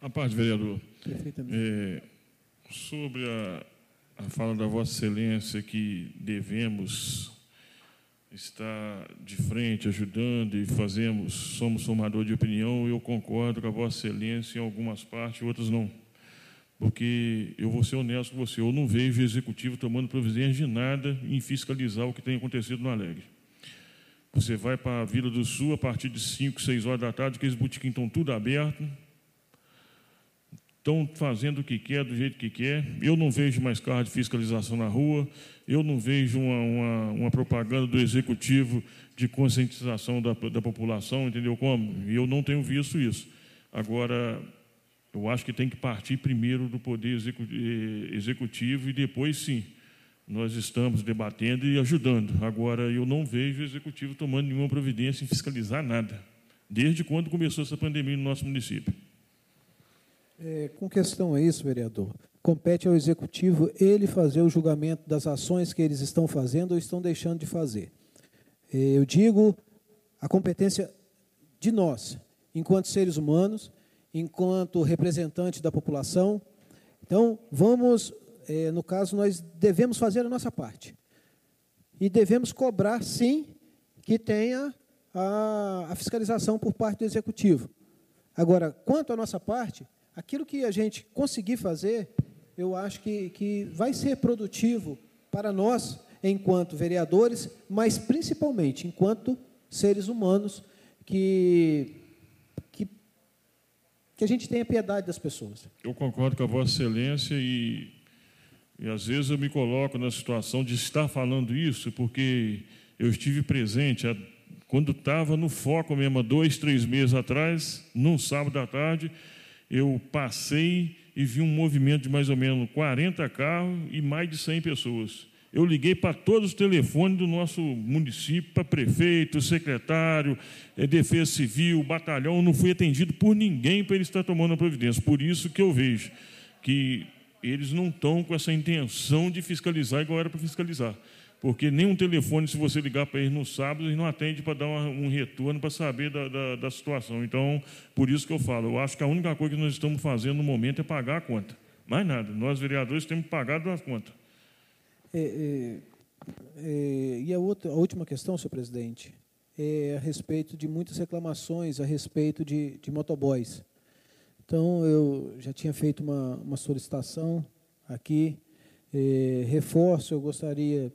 A parte, vereador. Perfeitamente. Sobre a fala da Vossa Excelência que devemos estar de frente, ajudando e somos formador de opinião, eu concordo com a Vossa Excelência em algumas partes, outras não. Porque eu vou ser honesto com você, eu não vejo o Executivo tomando providência de nada em fiscalizar o que tem acontecido no Alegre. Você vai para a Vila do Sul a partir de 5, 6 horas da tarde, aqueles botequins estão tudo abertos, estão fazendo o que quer, do jeito que quer. Eu não vejo mais carro de fiscalização na rua, eu não vejo uma propaganda do Executivo de conscientização da população, entendeu como? Eu não tenho visto isso. Agora, eu acho que tem que partir primeiro do Poder Executivo e depois, sim, nós estamos debatendo e ajudando. Agora, eu não vejo o Executivo tomando nenhuma providência em fiscalizar nada, desde quando começou essa pandemia no nosso município. Com questão a isso, vereador, compete ao Executivo ele fazer o julgamento das ações que eles estão fazendo ou estão deixando de fazer. Eu digo a competência de nós, enquanto seres humanos, enquanto representantes da população. Então, no caso, nós devemos fazer a nossa parte. E devemos cobrar, sim, que tenha a fiscalização por parte do Executivo. Agora, quanto à nossa parte, aquilo que a gente conseguir fazer, eu acho que vai ser produtivo para nós, enquanto vereadores, mas principalmente enquanto seres humanos, que a gente tenha piedade das pessoas. Eu concordo com a Vossa Excelência e às vezes eu me coloco na situação de estar falando isso, porque eu estive presente quando estava no foco mesmo, há 2, 3 meses atrás, num sábado à tarde, eu passei e vi um movimento de mais ou menos 40 carros e mais de 100 pessoas. Eu liguei para todos os telefones do nosso município, para prefeito, secretário, Defesa Civil, batalhão, não fui atendido por ninguém para ele estar tomando a providência. Por isso que eu vejo que eles não estão com essa intenção de fiscalizar igual era para fiscalizar. Porque nenhum telefone, se você ligar para eles no sábado, eles não atendem para dar um retorno, para saber da situação. Então, por isso que eu falo, eu acho que a única coisa que nós estamos fazendo no momento é pagar a conta. Mais nada, nós vereadores temos pagado a conta. E a última questão, senhor presidente, é a respeito de muitas reclamações a respeito de motoboys. Então, eu já tinha feito uma solicitação aqui, reforço, eu gostaria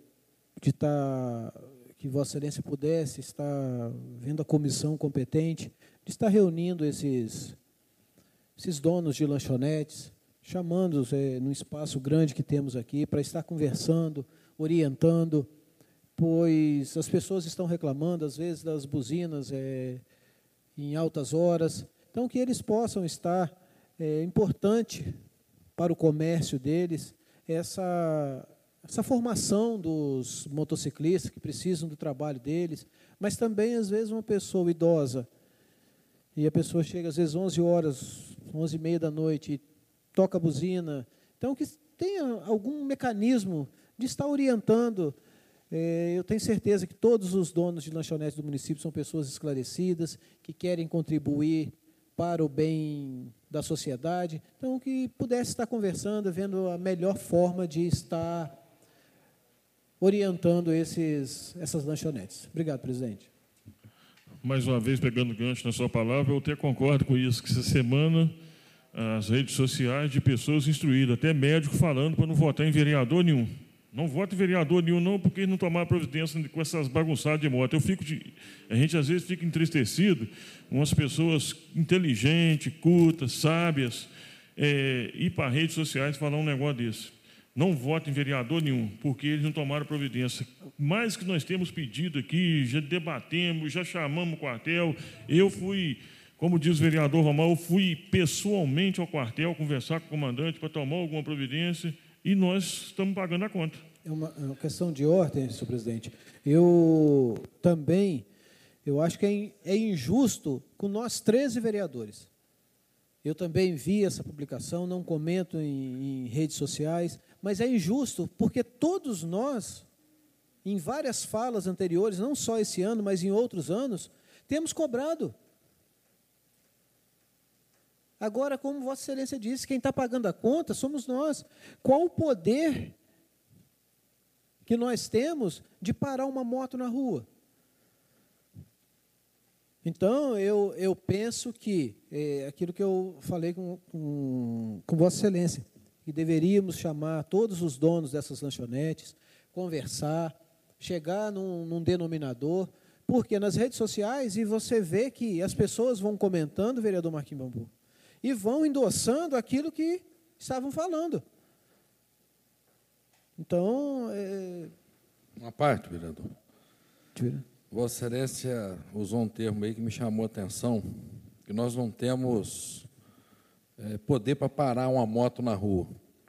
que Vossa Excelência pudesse estar vendo a comissão competente, de estar reunindo esses donos de lanchonetes, chamando-os num espaço grande que temos aqui, para estar conversando, orientando, pois as pessoas estão reclamando, às vezes, das buzinas em altas horas. Então, que eles possam estar, importante para o comércio deles, essa formação dos motociclistas que precisam do trabalho deles, mas também, às vezes, uma pessoa idosa, e a pessoa chega, às vezes, 11 horas, 11h30 da noite, e toca a buzina. Então, que tenha algum mecanismo de estar orientando. Eu tenho certeza que todos os donos de lanchonetes do município são pessoas esclarecidas, que querem contribuir para o bem da sociedade. Então, que pudesse estar conversando, vendo a melhor forma de estar orientando essas lanchonetes. Obrigado, presidente. Mais uma vez, pegando gancho na sua palavra, eu até concordo com isso, que essa semana as redes sociais de pessoas instruídas, até médico falando para não votar em vereador nenhum. Não voto em vereador nenhum, não, porque não tomar providência com essas bagunçadas de moto. A gente, às vezes, fica entristecido com umas pessoas inteligentes, cultas, sábias, ir para as redes sociais falar um negócio desse. Não voto em vereador nenhum, porque eles não tomaram providência. Mais que nós temos pedido aqui, já debatemos, já chamamos o quartel. Eu fui, como diz o vereador Romão, eu fui pessoalmente ao quartel conversar com o comandante para tomar alguma providência e nós estamos pagando a conta. É uma questão de ordem, senhor presidente. Eu acho que é injusto com nós 13 vereadores. Eu também vi essa publicação, não comento em redes sociais, mas é injusto porque todos nós, em várias falas anteriores, não só esse ano, mas em outros anos, temos cobrado. Agora, como Vossa Excelência disse, quem está pagando a conta somos nós. Qual o poder que nós temos de parar uma moto na rua? Então, eu penso que, aquilo que eu falei com Vossa Excelência, que deveríamos chamar todos os donos dessas lanchonetes, conversar, chegar num denominador, porque nas redes sociais, e você vê que as pessoas vão comentando, vereador Marquinhos Bambu, e vão endossando aquilo que estavam falando. Então, Uma parte, vereador. Vossa Excelência usou um termo aí que me chamou a atenção, que nós não temos poder para parar uma moto na rua.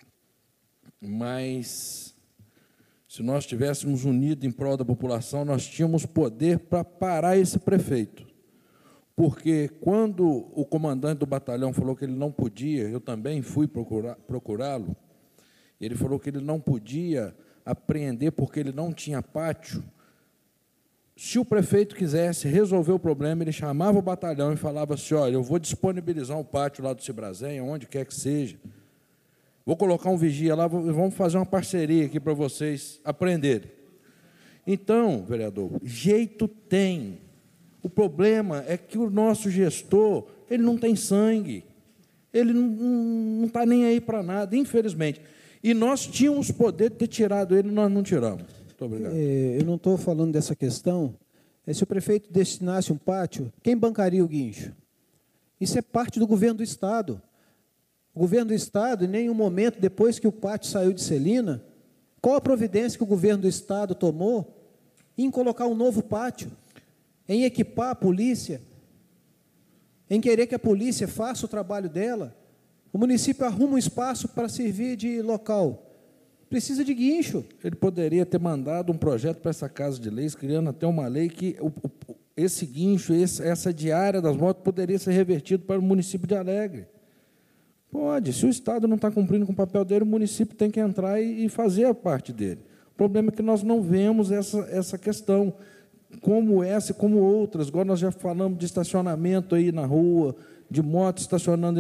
Mas, se nós estivéssemos unidos em prol da população, nós tínhamos poder para parar esse prefeito. Porque, quando o comandante do batalhão falou que ele não podia, eu também fui procurá-lo, ele falou que ele não podia apreender porque ele não tinha pátio. Se o prefeito quisesse resolver o problema, ele chamava o batalhão e falava assim: olha, eu vou disponibilizar um pátio lá do Cibrazenha, onde quer que seja, vou colocar um vigia lá, vamos fazer uma parceria aqui para vocês aprenderem. Então, vereador, jeito tem. O problema é que o nosso gestor, ele não tem sangue, ele não está nem aí para nada, infelizmente. E nós tínhamos poder de ter tirado ele, nós não tiramos. Muito obrigado. Eu não estou falando dessa questão. Se o prefeito destinasse um pátio, quem bancaria o guincho? Isso é parte do governo do Estado. O governo do Estado, em nenhum momento, depois que o pátio saiu de Celina, qual a providência que o governo do Estado tomou em colocar um novo pátio, em equipar a polícia, em querer que a polícia faça o trabalho dela? O município arruma um espaço para servir de local. Precisa de guincho. Ele poderia ter mandado um projeto para essa Casa de Leis, criando até uma lei que esse guincho, essa diária das motos, poderia ser revertido para o município de Alegre. Pode. Se o Estado não está cumprindo com o papel dele, o município tem que entrar e fazer a parte dele. O problema é que nós não vemos essa questão, como essa e como outras. Agora nós já falamos de estacionamento aí na rua, de moto estacionando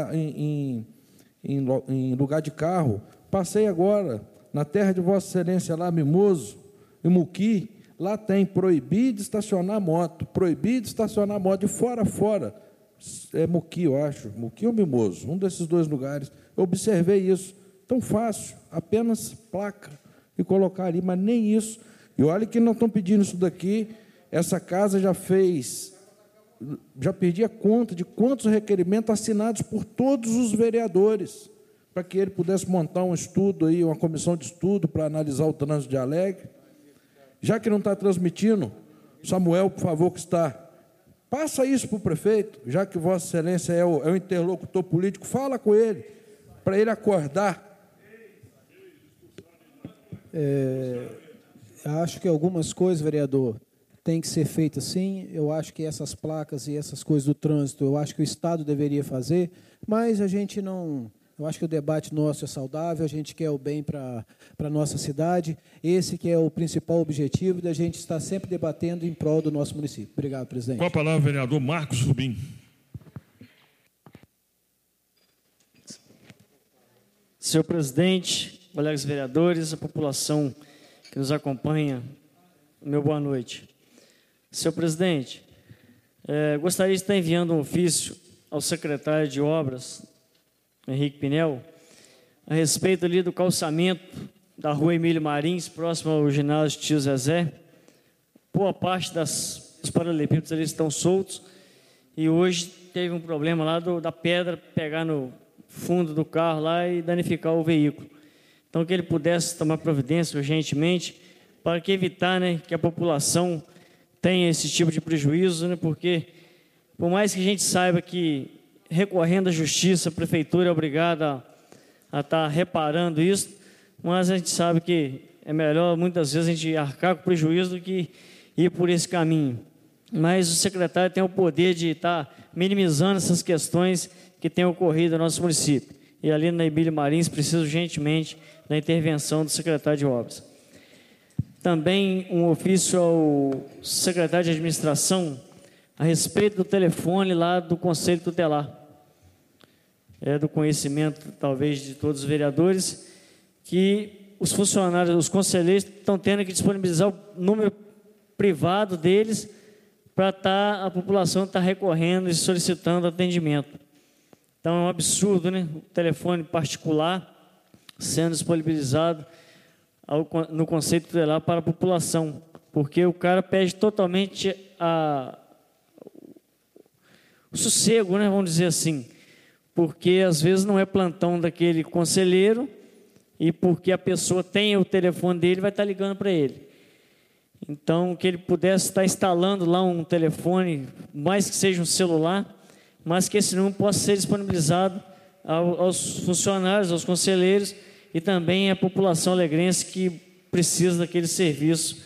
em lugar de carro. Passei agora na terra de Vossa Excelência, lá Mimoso, em Muqui, lá tem proibido estacionar moto, de fora a fora. É Muqui, eu acho, Muqui ou Mimoso, um desses dois lugares. Eu observei isso, tão fácil, apenas placa e colocar ali, mas nem isso. E olha que não estão pedindo isso daqui, essa casa já perdi a conta de quantos requerimentos assinados por todos os vereadores, para que ele pudesse montar um estudo aí, uma comissão de estudo para analisar o trânsito de Alegre. Já que não está transmitindo, Samuel, por favor, que está, passa isso para o prefeito, já que Vossa Excelência é o interlocutor político, fala com ele, para ele acordar. Acho que algumas coisas, vereador, têm que ser feitas sim. Eu acho que essas placas e essas coisas do trânsito, eu acho que o Estado deveria fazer, mas a gente não... Eu acho que o debate nosso é saudável, a gente quer o bem para a nossa cidade. Esse que é o principal objetivo da gente estar sempre debatendo em prol do nosso município. Obrigado, presidente. Com a palavra, vereador Marcos Rubim. Senhor presidente, colegas vereadores, a população que nos acompanha, meu boa noite. Senhor presidente, gostaria de estar enviando um ofício ao secretário de Obras, Henrique Pinel, a respeito ali do calçamento da rua Emílio Marins, próximo ao ginásio Tio Zezé. Boa parte dos paralelepípedos ali estão soltos e hoje teve um problema lá da pedra pegar no fundo do carro lá e danificar o veículo. Então, que ele pudesse tomar providência urgentemente para que evitar, que a população tenha esse tipo de prejuízo, porque por mais que a gente saiba que recorrendo à justiça, a prefeitura é obrigada a estar reparando isso, mas a gente sabe que é melhor, muitas vezes, a gente arcar com prejuízo do que ir por esse caminho. Mas o secretário tem o poder de estar minimizando essas questões que têm ocorrido no nosso município. E ali na Emílio Marins precisa urgentemente da intervenção do secretário de Obras. Também um ofício ao secretário de Administração a respeito do telefone lá do Conselho Tutelar. é do conhecimento, talvez, de todos os vereadores, que os funcionários, os conselheiros, estão tendo que disponibilizar o número privado deles para a população estar recorrendo e solicitando atendimento. Então, é um absurdo, né? O telefone particular sendo disponibilizado no conceito tutelar para a população, porque o cara perde totalmente o sossego, né? Vamos dizer assim, porque às vezes não é plantão daquele conselheiro e porque a pessoa tem o telefone dele, vai estar ligando para ele. Então, que ele pudesse estar instalando lá um telefone, mais que seja um celular, mas que esse número possa ser disponibilizado aos funcionários, aos conselheiros e também à população alegrense que precisa daquele serviço.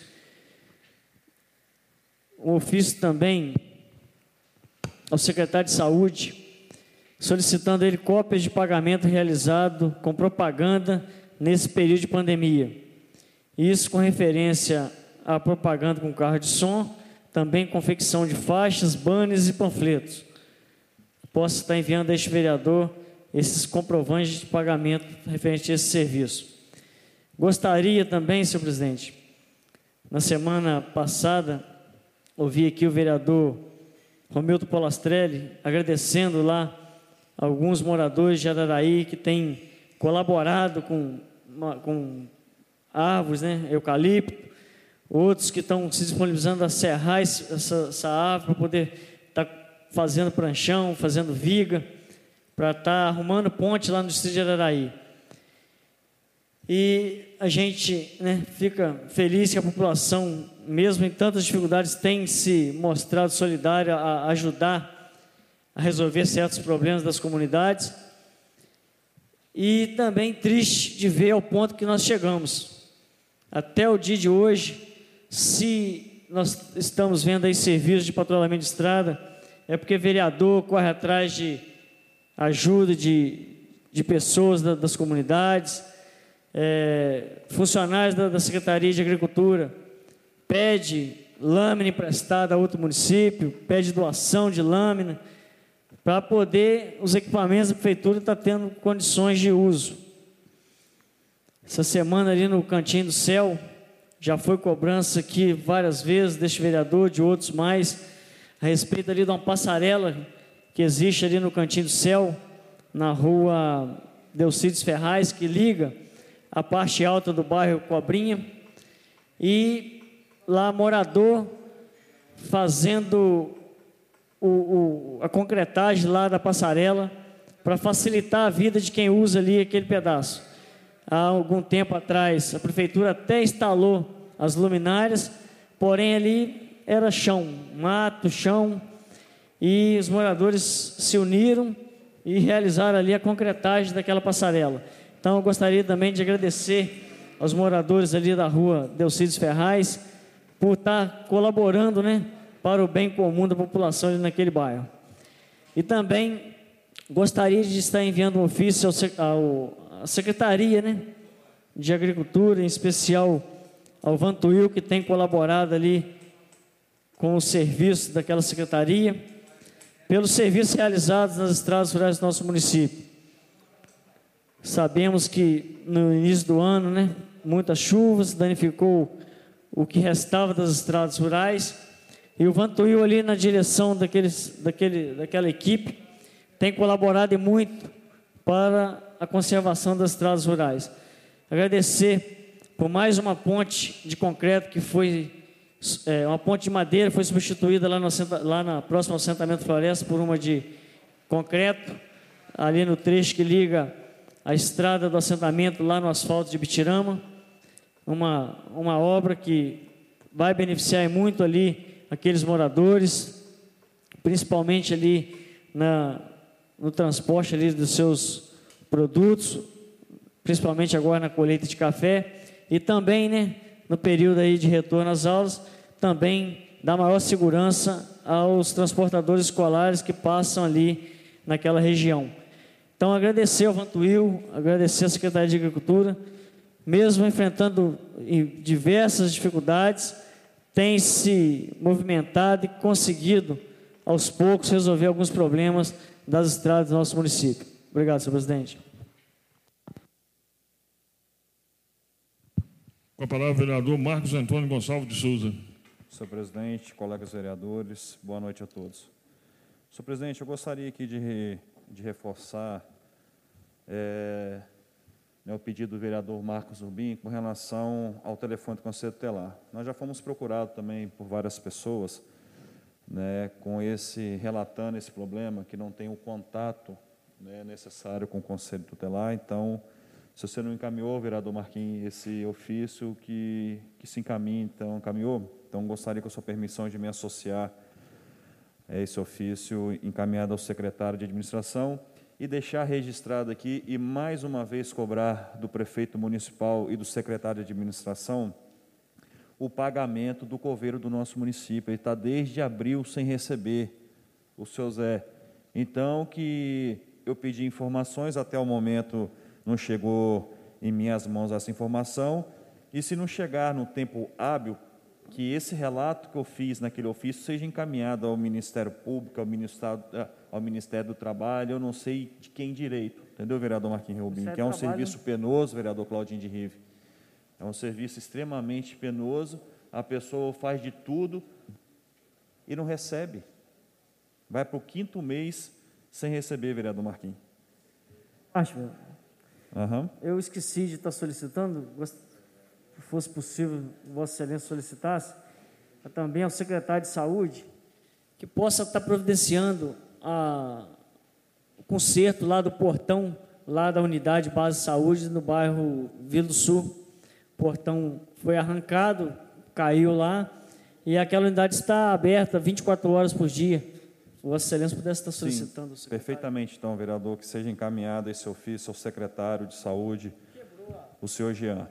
O ofício também ao secretário de Saúde, solicitando ele cópias de pagamento realizado com propaganda nesse período de pandemia. Isso com referência à propaganda com carro de som, também confecção de faixas, banners e panfletos. Posso estar enviando a este vereador esses comprovantes de pagamento referente a esse serviço. Gostaria também, senhor presidente, na semana passada, ouvi aqui o vereador Romildo Polastrelli agradecendo lá alguns moradores de Araraí que têm colaborado com árvores, né, eucalipto, outros que estão se disponibilizando a serrar essa árvore para poder estar fazendo pranchão, fazendo viga, para estar arrumando ponte lá no distrito de Araraí. E a gente, né, fica feliz que a população, mesmo em tantas dificuldades, tem se mostrado solidária a ajudar a resolver certos problemas das comunidades. E também triste de ver ao ponto que nós chegamos. Até o dia de hoje, se nós estamos vendo aí serviços de patrulhamento de estrada, é porque vereador corre atrás de ajuda de pessoas das comunidades, funcionários da Secretaria de Agricultura, pede lâmina emprestada a outro município, pede doação de lâmina, para poder os equipamentos da prefeitura estar tendo condições de uso. Essa semana ali no Cantinho do Céu, já foi cobrança aqui várias vezes deste vereador, de outros mais, a respeito ali de uma passarela que existe ali no Cantinho do Céu, na rua Delcides Ferraz, que liga a parte alta do bairro Cobrinha, e lá morador fazendo a concretagem lá da passarela para facilitar a vida de quem usa ali aquele pedaço. Há algum tempo atrás, a prefeitura até instalou as luminárias, porém ali era chão, mato, chão, e os moradores se uniram e realizaram ali a concretagem daquela passarela. Então, eu gostaria também de agradecer aos moradores ali da rua Delcides Ferraz por estar colaborando, né, para o bem comum da população ali naquele bairro. E também gostaria de estar enviando um ofício à Secretaria, né, de Agricultura, em especial ao Vantuil, que tem colaborado ali com o serviço daquela secretaria, pelos serviços realizados nas estradas rurais do nosso município. Sabemos que no início do ano, né, muitas chuvas danificou o que restava das estradas rurais, e o Vantuil ali na direção daquela equipe tem colaborado muito para a conservação das estradas rurais. Agradecer por mais uma ponte de concreto que foi, uma ponte de madeira, foi substituída lá na próxima ao assentamento Floresta por uma de concreto, ali no trecho que liga a estrada do assentamento lá no asfalto de Bitirama, uma obra que vai beneficiar muito ali aqueles moradores, principalmente ali no transporte ali dos seus produtos, principalmente agora na colheita de café, e também, né, no período aí de retorno às aulas, também dá maior segurança aos transportadores escolares que passam ali naquela região. Então, agradecer ao Vantuil, agradecer à Secretaria de Agricultura, mesmo enfrentando diversas dificuldades, tem se movimentado e conseguido, aos poucos, resolver alguns problemas das estradas do nosso município. Obrigado, senhor presidente. Com a palavra, o vereador Marcos Antônio Gonçalves de Souza. Senhor presidente, colegas vereadores, boa noite a todos. Senhor presidente, eu gostaria aqui de reforçar o pedido do vereador Marcos Urbim com relação ao telefone do Conselho Tutelar. Nós já fomos procurados também por várias pessoas, né, relatando esse problema, que não tem o contato, né, necessário com o Conselho Tutelar. Então, se você não encaminhou, vereador Marquinhos, esse ofício, que se encaminhe, então, encaminhou? Então, gostaria com a sua permissão de me associar a esse ofício encaminhado ao secretário de administração e deixar registrado aqui e, mais uma vez, cobrar do prefeito municipal e do secretário de administração o pagamento do coveiro do nosso município. Ele está desde abril sem receber, o seu Zé. Então, que eu pedi informações, até o momento não chegou em minhas mãos essa informação, e se não chegar no tempo hábil, que esse relato que eu fiz naquele ofício seja encaminhado ao Ministério Público, ao Ministério do Trabalho, eu não sei de quem direito, entendeu, vereador Marquinhos Rubim? Que é um serviço penoso, vereador Claudinho de Rive. É um serviço extremamente penoso, a pessoa faz de tudo e não recebe. Vai para o 5º mês sem receber, vereador Marquinhos. Acho, eu esqueci de estar solicitando, se fosse possível, Vossa Excelência solicitasse, também ao secretário de Saúde, que possa estar providenciando o conserto lá do portão, lá da unidade base de saúde, no bairro Vila do Sul. O portão foi arrancado, caiu lá, e aquela unidade está aberta 24 horas por dia. Vossa Excelência pudesse estar solicitando. Sim, perfeitamente, então, vereador, que seja encaminhado esse ofício ao secretário de Saúde, o senhor Jean.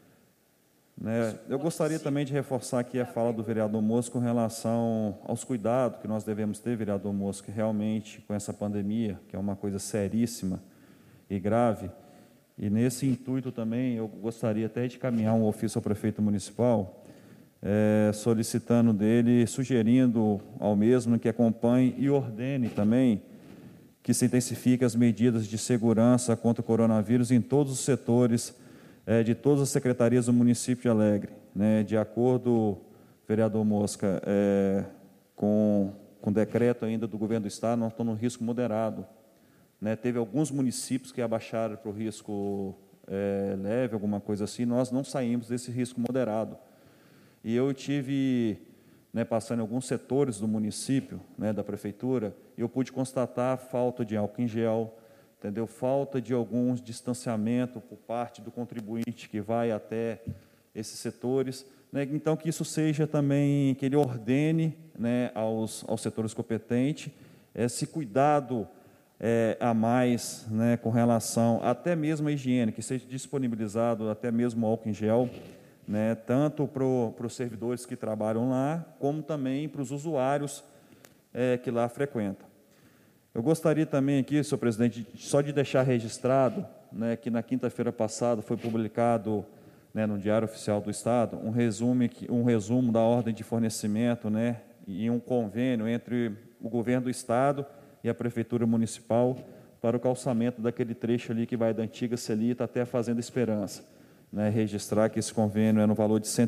Eu gostaria também de reforçar aqui a fala do vereador Mosco com relação aos cuidados que nós devemos ter, vereador Mosco, realmente com essa pandemia, que é uma coisa seríssima e grave. E nesse intuito também eu gostaria até de caminhar um ofício ao prefeito municipal, solicitando dele, sugerindo ao mesmo que acompanhe e ordene também que se intensifique as medidas de segurança contra o coronavírus em todos os setores de todas as secretarias do município de Alegre, né? De acordo, vereador Mosca, com decreto ainda do governo do estado, nós estamos no risco moderado, né? Teve alguns municípios que abaixaram para o risco leve, alguma coisa assim, nós não saímos desse risco moderado. E eu tive, passando em alguns setores do município, da prefeitura, eu pude constatar a falta de álcool em gel, entendeu? Falta de alguns distanciamento por parte do contribuinte que vai até esses setores, então que isso seja também, que ele ordene, aos setores competentes esse cuidado a mais, com relação até mesmo à higiene, que seja disponibilizado até mesmo álcool em gel, tanto para os servidores que trabalham lá, como também para os usuários que lá frequentam. Eu gostaria também aqui, senhor presidente, só de deixar registrado, que na quinta-feira passada foi publicado, no Diário Oficial do Estado, um resumo da ordem de fornecimento, e um convênio entre o governo do Estado e a Prefeitura Municipal para o calçamento daquele trecho ali que vai da antiga Celita até a Fazenda Esperança. Registrar que esse convênio é no valor de R$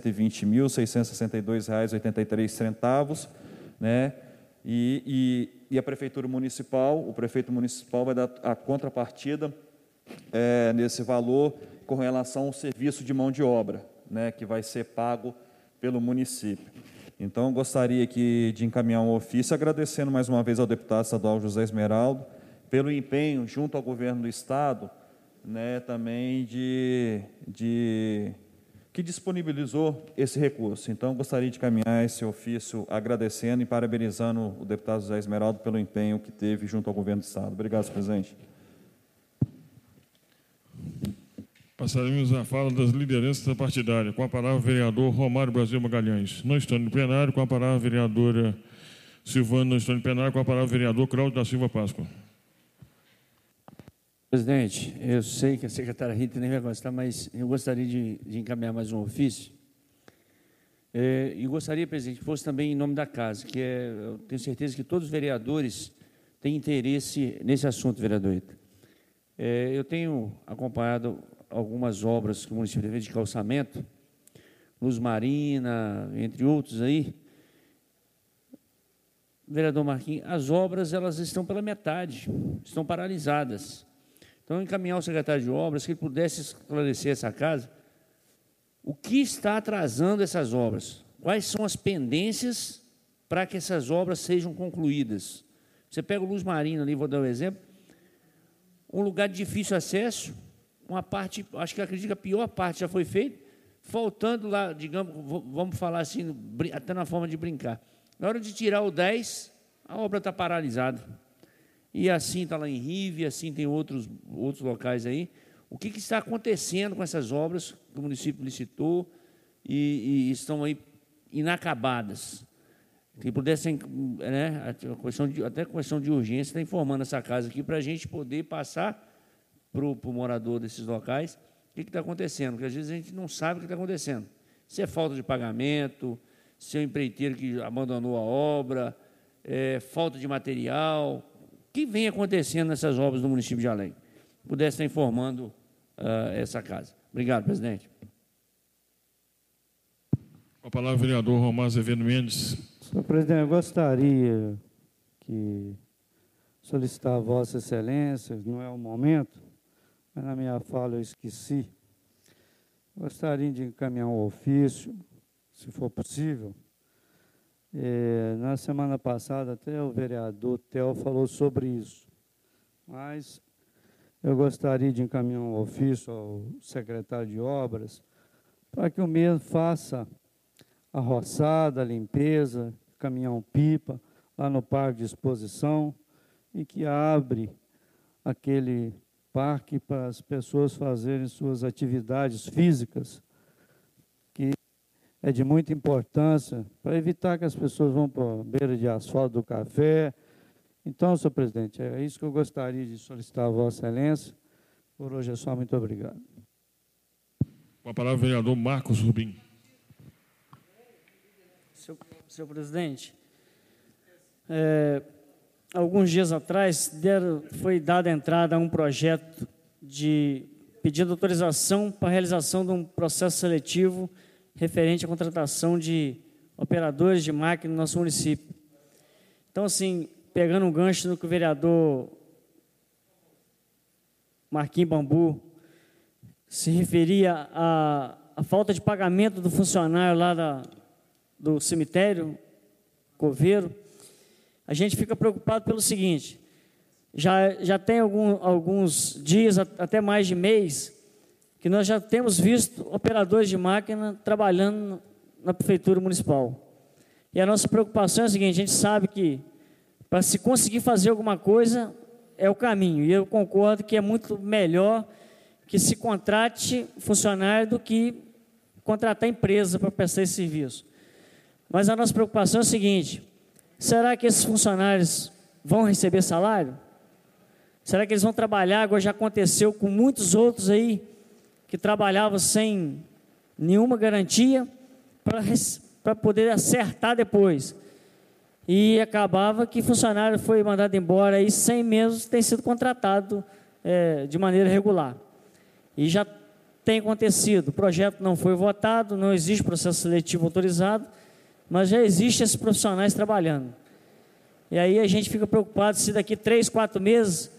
120.662,83, E a Prefeitura Municipal, o Prefeito Municipal vai dar a contrapartida nesse valor com relação ao serviço de mão de obra, que vai ser pago pelo município. Então, gostaria aqui de encaminhar um ofício, agradecendo mais uma vez ao deputado estadual José Esmeraldo, pelo empenho junto ao governo do Estado, também que disponibilizou esse recurso. Então, gostaria de caminhar esse ofício agradecendo e parabenizando o deputado José Esmeraldo pelo empenho que teve junto ao governo do Estado. Obrigado, senhor presidente. Passaremos a fala das lideranças partidárias. Com a palavra, o vereador Romário Brasil Magalhães. Não estando no plenário, com a palavra, a vereadora Silvana. Não estando no plenário, com a palavra, o vereador Cláudio da Silva Páscoa. Presidente, eu sei que a secretária Rita nem vai gostar, mas eu gostaria de encaminhar mais um ofício. E gostaria, presidente, que fosse também em nome da casa, eu tenho certeza que todos os vereadores têm interesse nesse assunto, vereador Rita. Eu tenho acompanhado algumas obras que o município tem feito de calçamento, Luz Marina, entre outros aí. Vereador Marquinhos, as obras elas estão pela metade, estão paralisadas. Então, encaminhar o secretário de obras, que ele pudesse esclarecer essa casa, o que está atrasando essas obras? Quais são as pendências para que essas obras sejam concluídas? Você pega o Luz Marina ali, vou dar um exemplo, um lugar de difícil acesso, uma parte, acho que acredito que a pior parte já foi feita, faltando lá, digamos, vamos falar assim, até na forma de brincar. Na hora de tirar o 10, a obra está paralisada. E assim está lá em Rive, assim tem outros locais aí. O que está acontecendo com essas obras que o município licitou e estão aí inacabadas? Que pudessem, né, até questão de urgência, está informando essa casa aqui para a gente poder passar para o morador desses locais o que está acontecendo, porque às vezes a gente não sabe o que está acontecendo. Se é falta de pagamento, se é um empreiteiro que abandonou a obra, falta de material, o que vem acontecendo nessas obras do município de Além? Pudesse estar informando essa casa. Obrigado, presidente. Com a palavra, o vereador Romar Azevedo Mendes. Senhor presidente, eu gostaria que solicitar a Vossa Excelência, não é o momento, mas na minha fala eu esqueci, gostaria de encaminhar um ofício, se for possível. Na semana passada, até o vereador Theo falou sobre isso, mas eu gostaria de encaminhar um ofício ao secretário de obras para que o mesmo faça a roçada, a limpeza, caminhão-pipa, lá no parque de exposição, e que abre aquele parque para as pessoas fazerem suas atividades físicas, que é de muita importância, para evitar que as pessoas vão para a beira de asfalto do café. Então, senhor presidente, é isso que eu gostaria de solicitar a Vossa Excelência. Por hoje é só, muito obrigado. Com a palavra, o vereador Marcos Rubim. Senhor presidente, alguns dias atrás foi dada entrada a um projeto de pedido de autorização para a realização de um processo seletivo referente à contratação de operadores de máquina no nosso município. Então, assim, pegando um gancho no que o vereador Marquinhos Bambu se referia à falta de pagamento do funcionário lá do cemitério Coveiro, a gente fica preocupado pelo seguinte: já tem alguns dias, até mais de mês, que nós já temos visto operadores de máquina trabalhando na Prefeitura Municipal. E a nossa preocupação é a seguinte: a gente sabe que para se conseguir fazer alguma coisa é o caminho, e eu concordo que é muito melhor que se contrate funcionário do que contratar empresa para prestar esse serviço. Mas a nossa preocupação é a seguinte: será que esses funcionários vão receber salário? Será que eles vão trabalhar, igual já aconteceu com muitos outros aí, que trabalhavam sem nenhuma garantia, para poder acertar depois? E acabava que funcionário foi mandado embora aí sem mesmo ter sido contratado de maneira regular. E já tem acontecido, o projeto não foi votado, não existe processo seletivo autorizado, mas já existem esses profissionais trabalhando. E aí a gente fica preocupado se daqui 3, 4 meses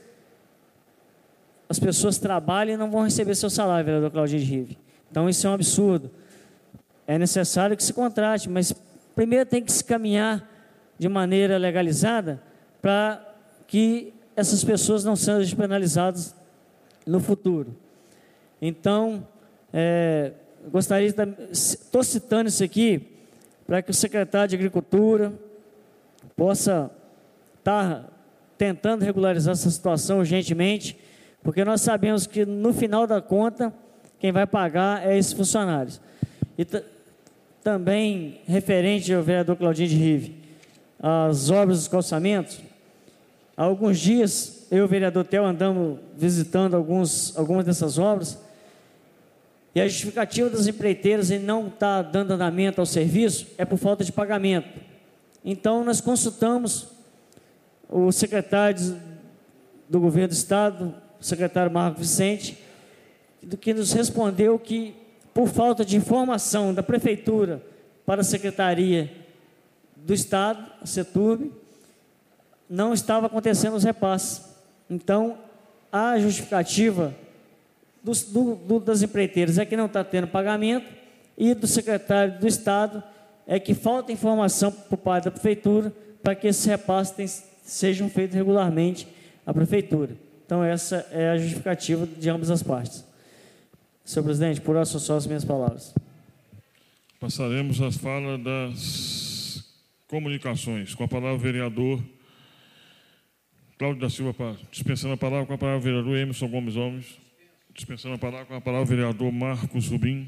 as pessoas trabalham e não vão receber seu salário, vereador Claudinho de Rive. Então isso é um absurdo. É necessário que se contrate, mas primeiro tem que se caminhar de maneira legalizada para que essas pessoas não sejam penalizadas no futuro. Então, gostaria de... Estou citando isso aqui para que o secretário de Agricultura possa estar tentando regularizar essa situação urgentemente, porque nós sabemos que, no final da conta, quem vai pagar é esses funcionários. E também, referente ao vereador Claudinho de Rive, as obras dos calçamentos, há alguns dias, eu e o vereador Theo andamos visitando algumas dessas obras, e a justificativa das empreiteiras em não estar dando andamento ao serviço é por falta de pagamento. Então, nós consultamos o secretário do Governo do Estado, secretário Marco Vicente, que nos respondeu que, por falta de informação da Prefeitura para a Secretaria do Estado, a CETURB, não estava acontecendo os repasses. Então, a justificativa das empreiteiras é que não está tendo pagamento, e do secretário do Estado é que falta informação por parte da Prefeitura para que esses repasses sejam feitos regularmente à Prefeitura. Então, essa é a justificativa de ambas as partes. Senhor presidente, por hoje são só as minhas palavras. Passaremos às falas das comunicações. Com a palavra o vereador Cláudio da Silva Paz. Dispensando a palavra com a palavra o vereador Emerson Gomes Alves. Dispensando a palavra com a palavra o vereador Marcos Rubim.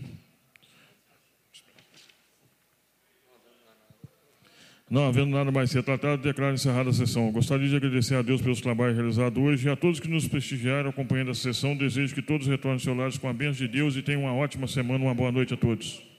Não havendo nada mais ser tratado, declaro encerrada a sessão. Gostaria de agradecer a Deus pelos trabalhos realizados hoje e a todos que nos prestigiaram acompanhando a sessão. Desejo que todos retornem aos seus lares com a bênção de Deus e tenham uma ótima semana. Uma boa noite a todos.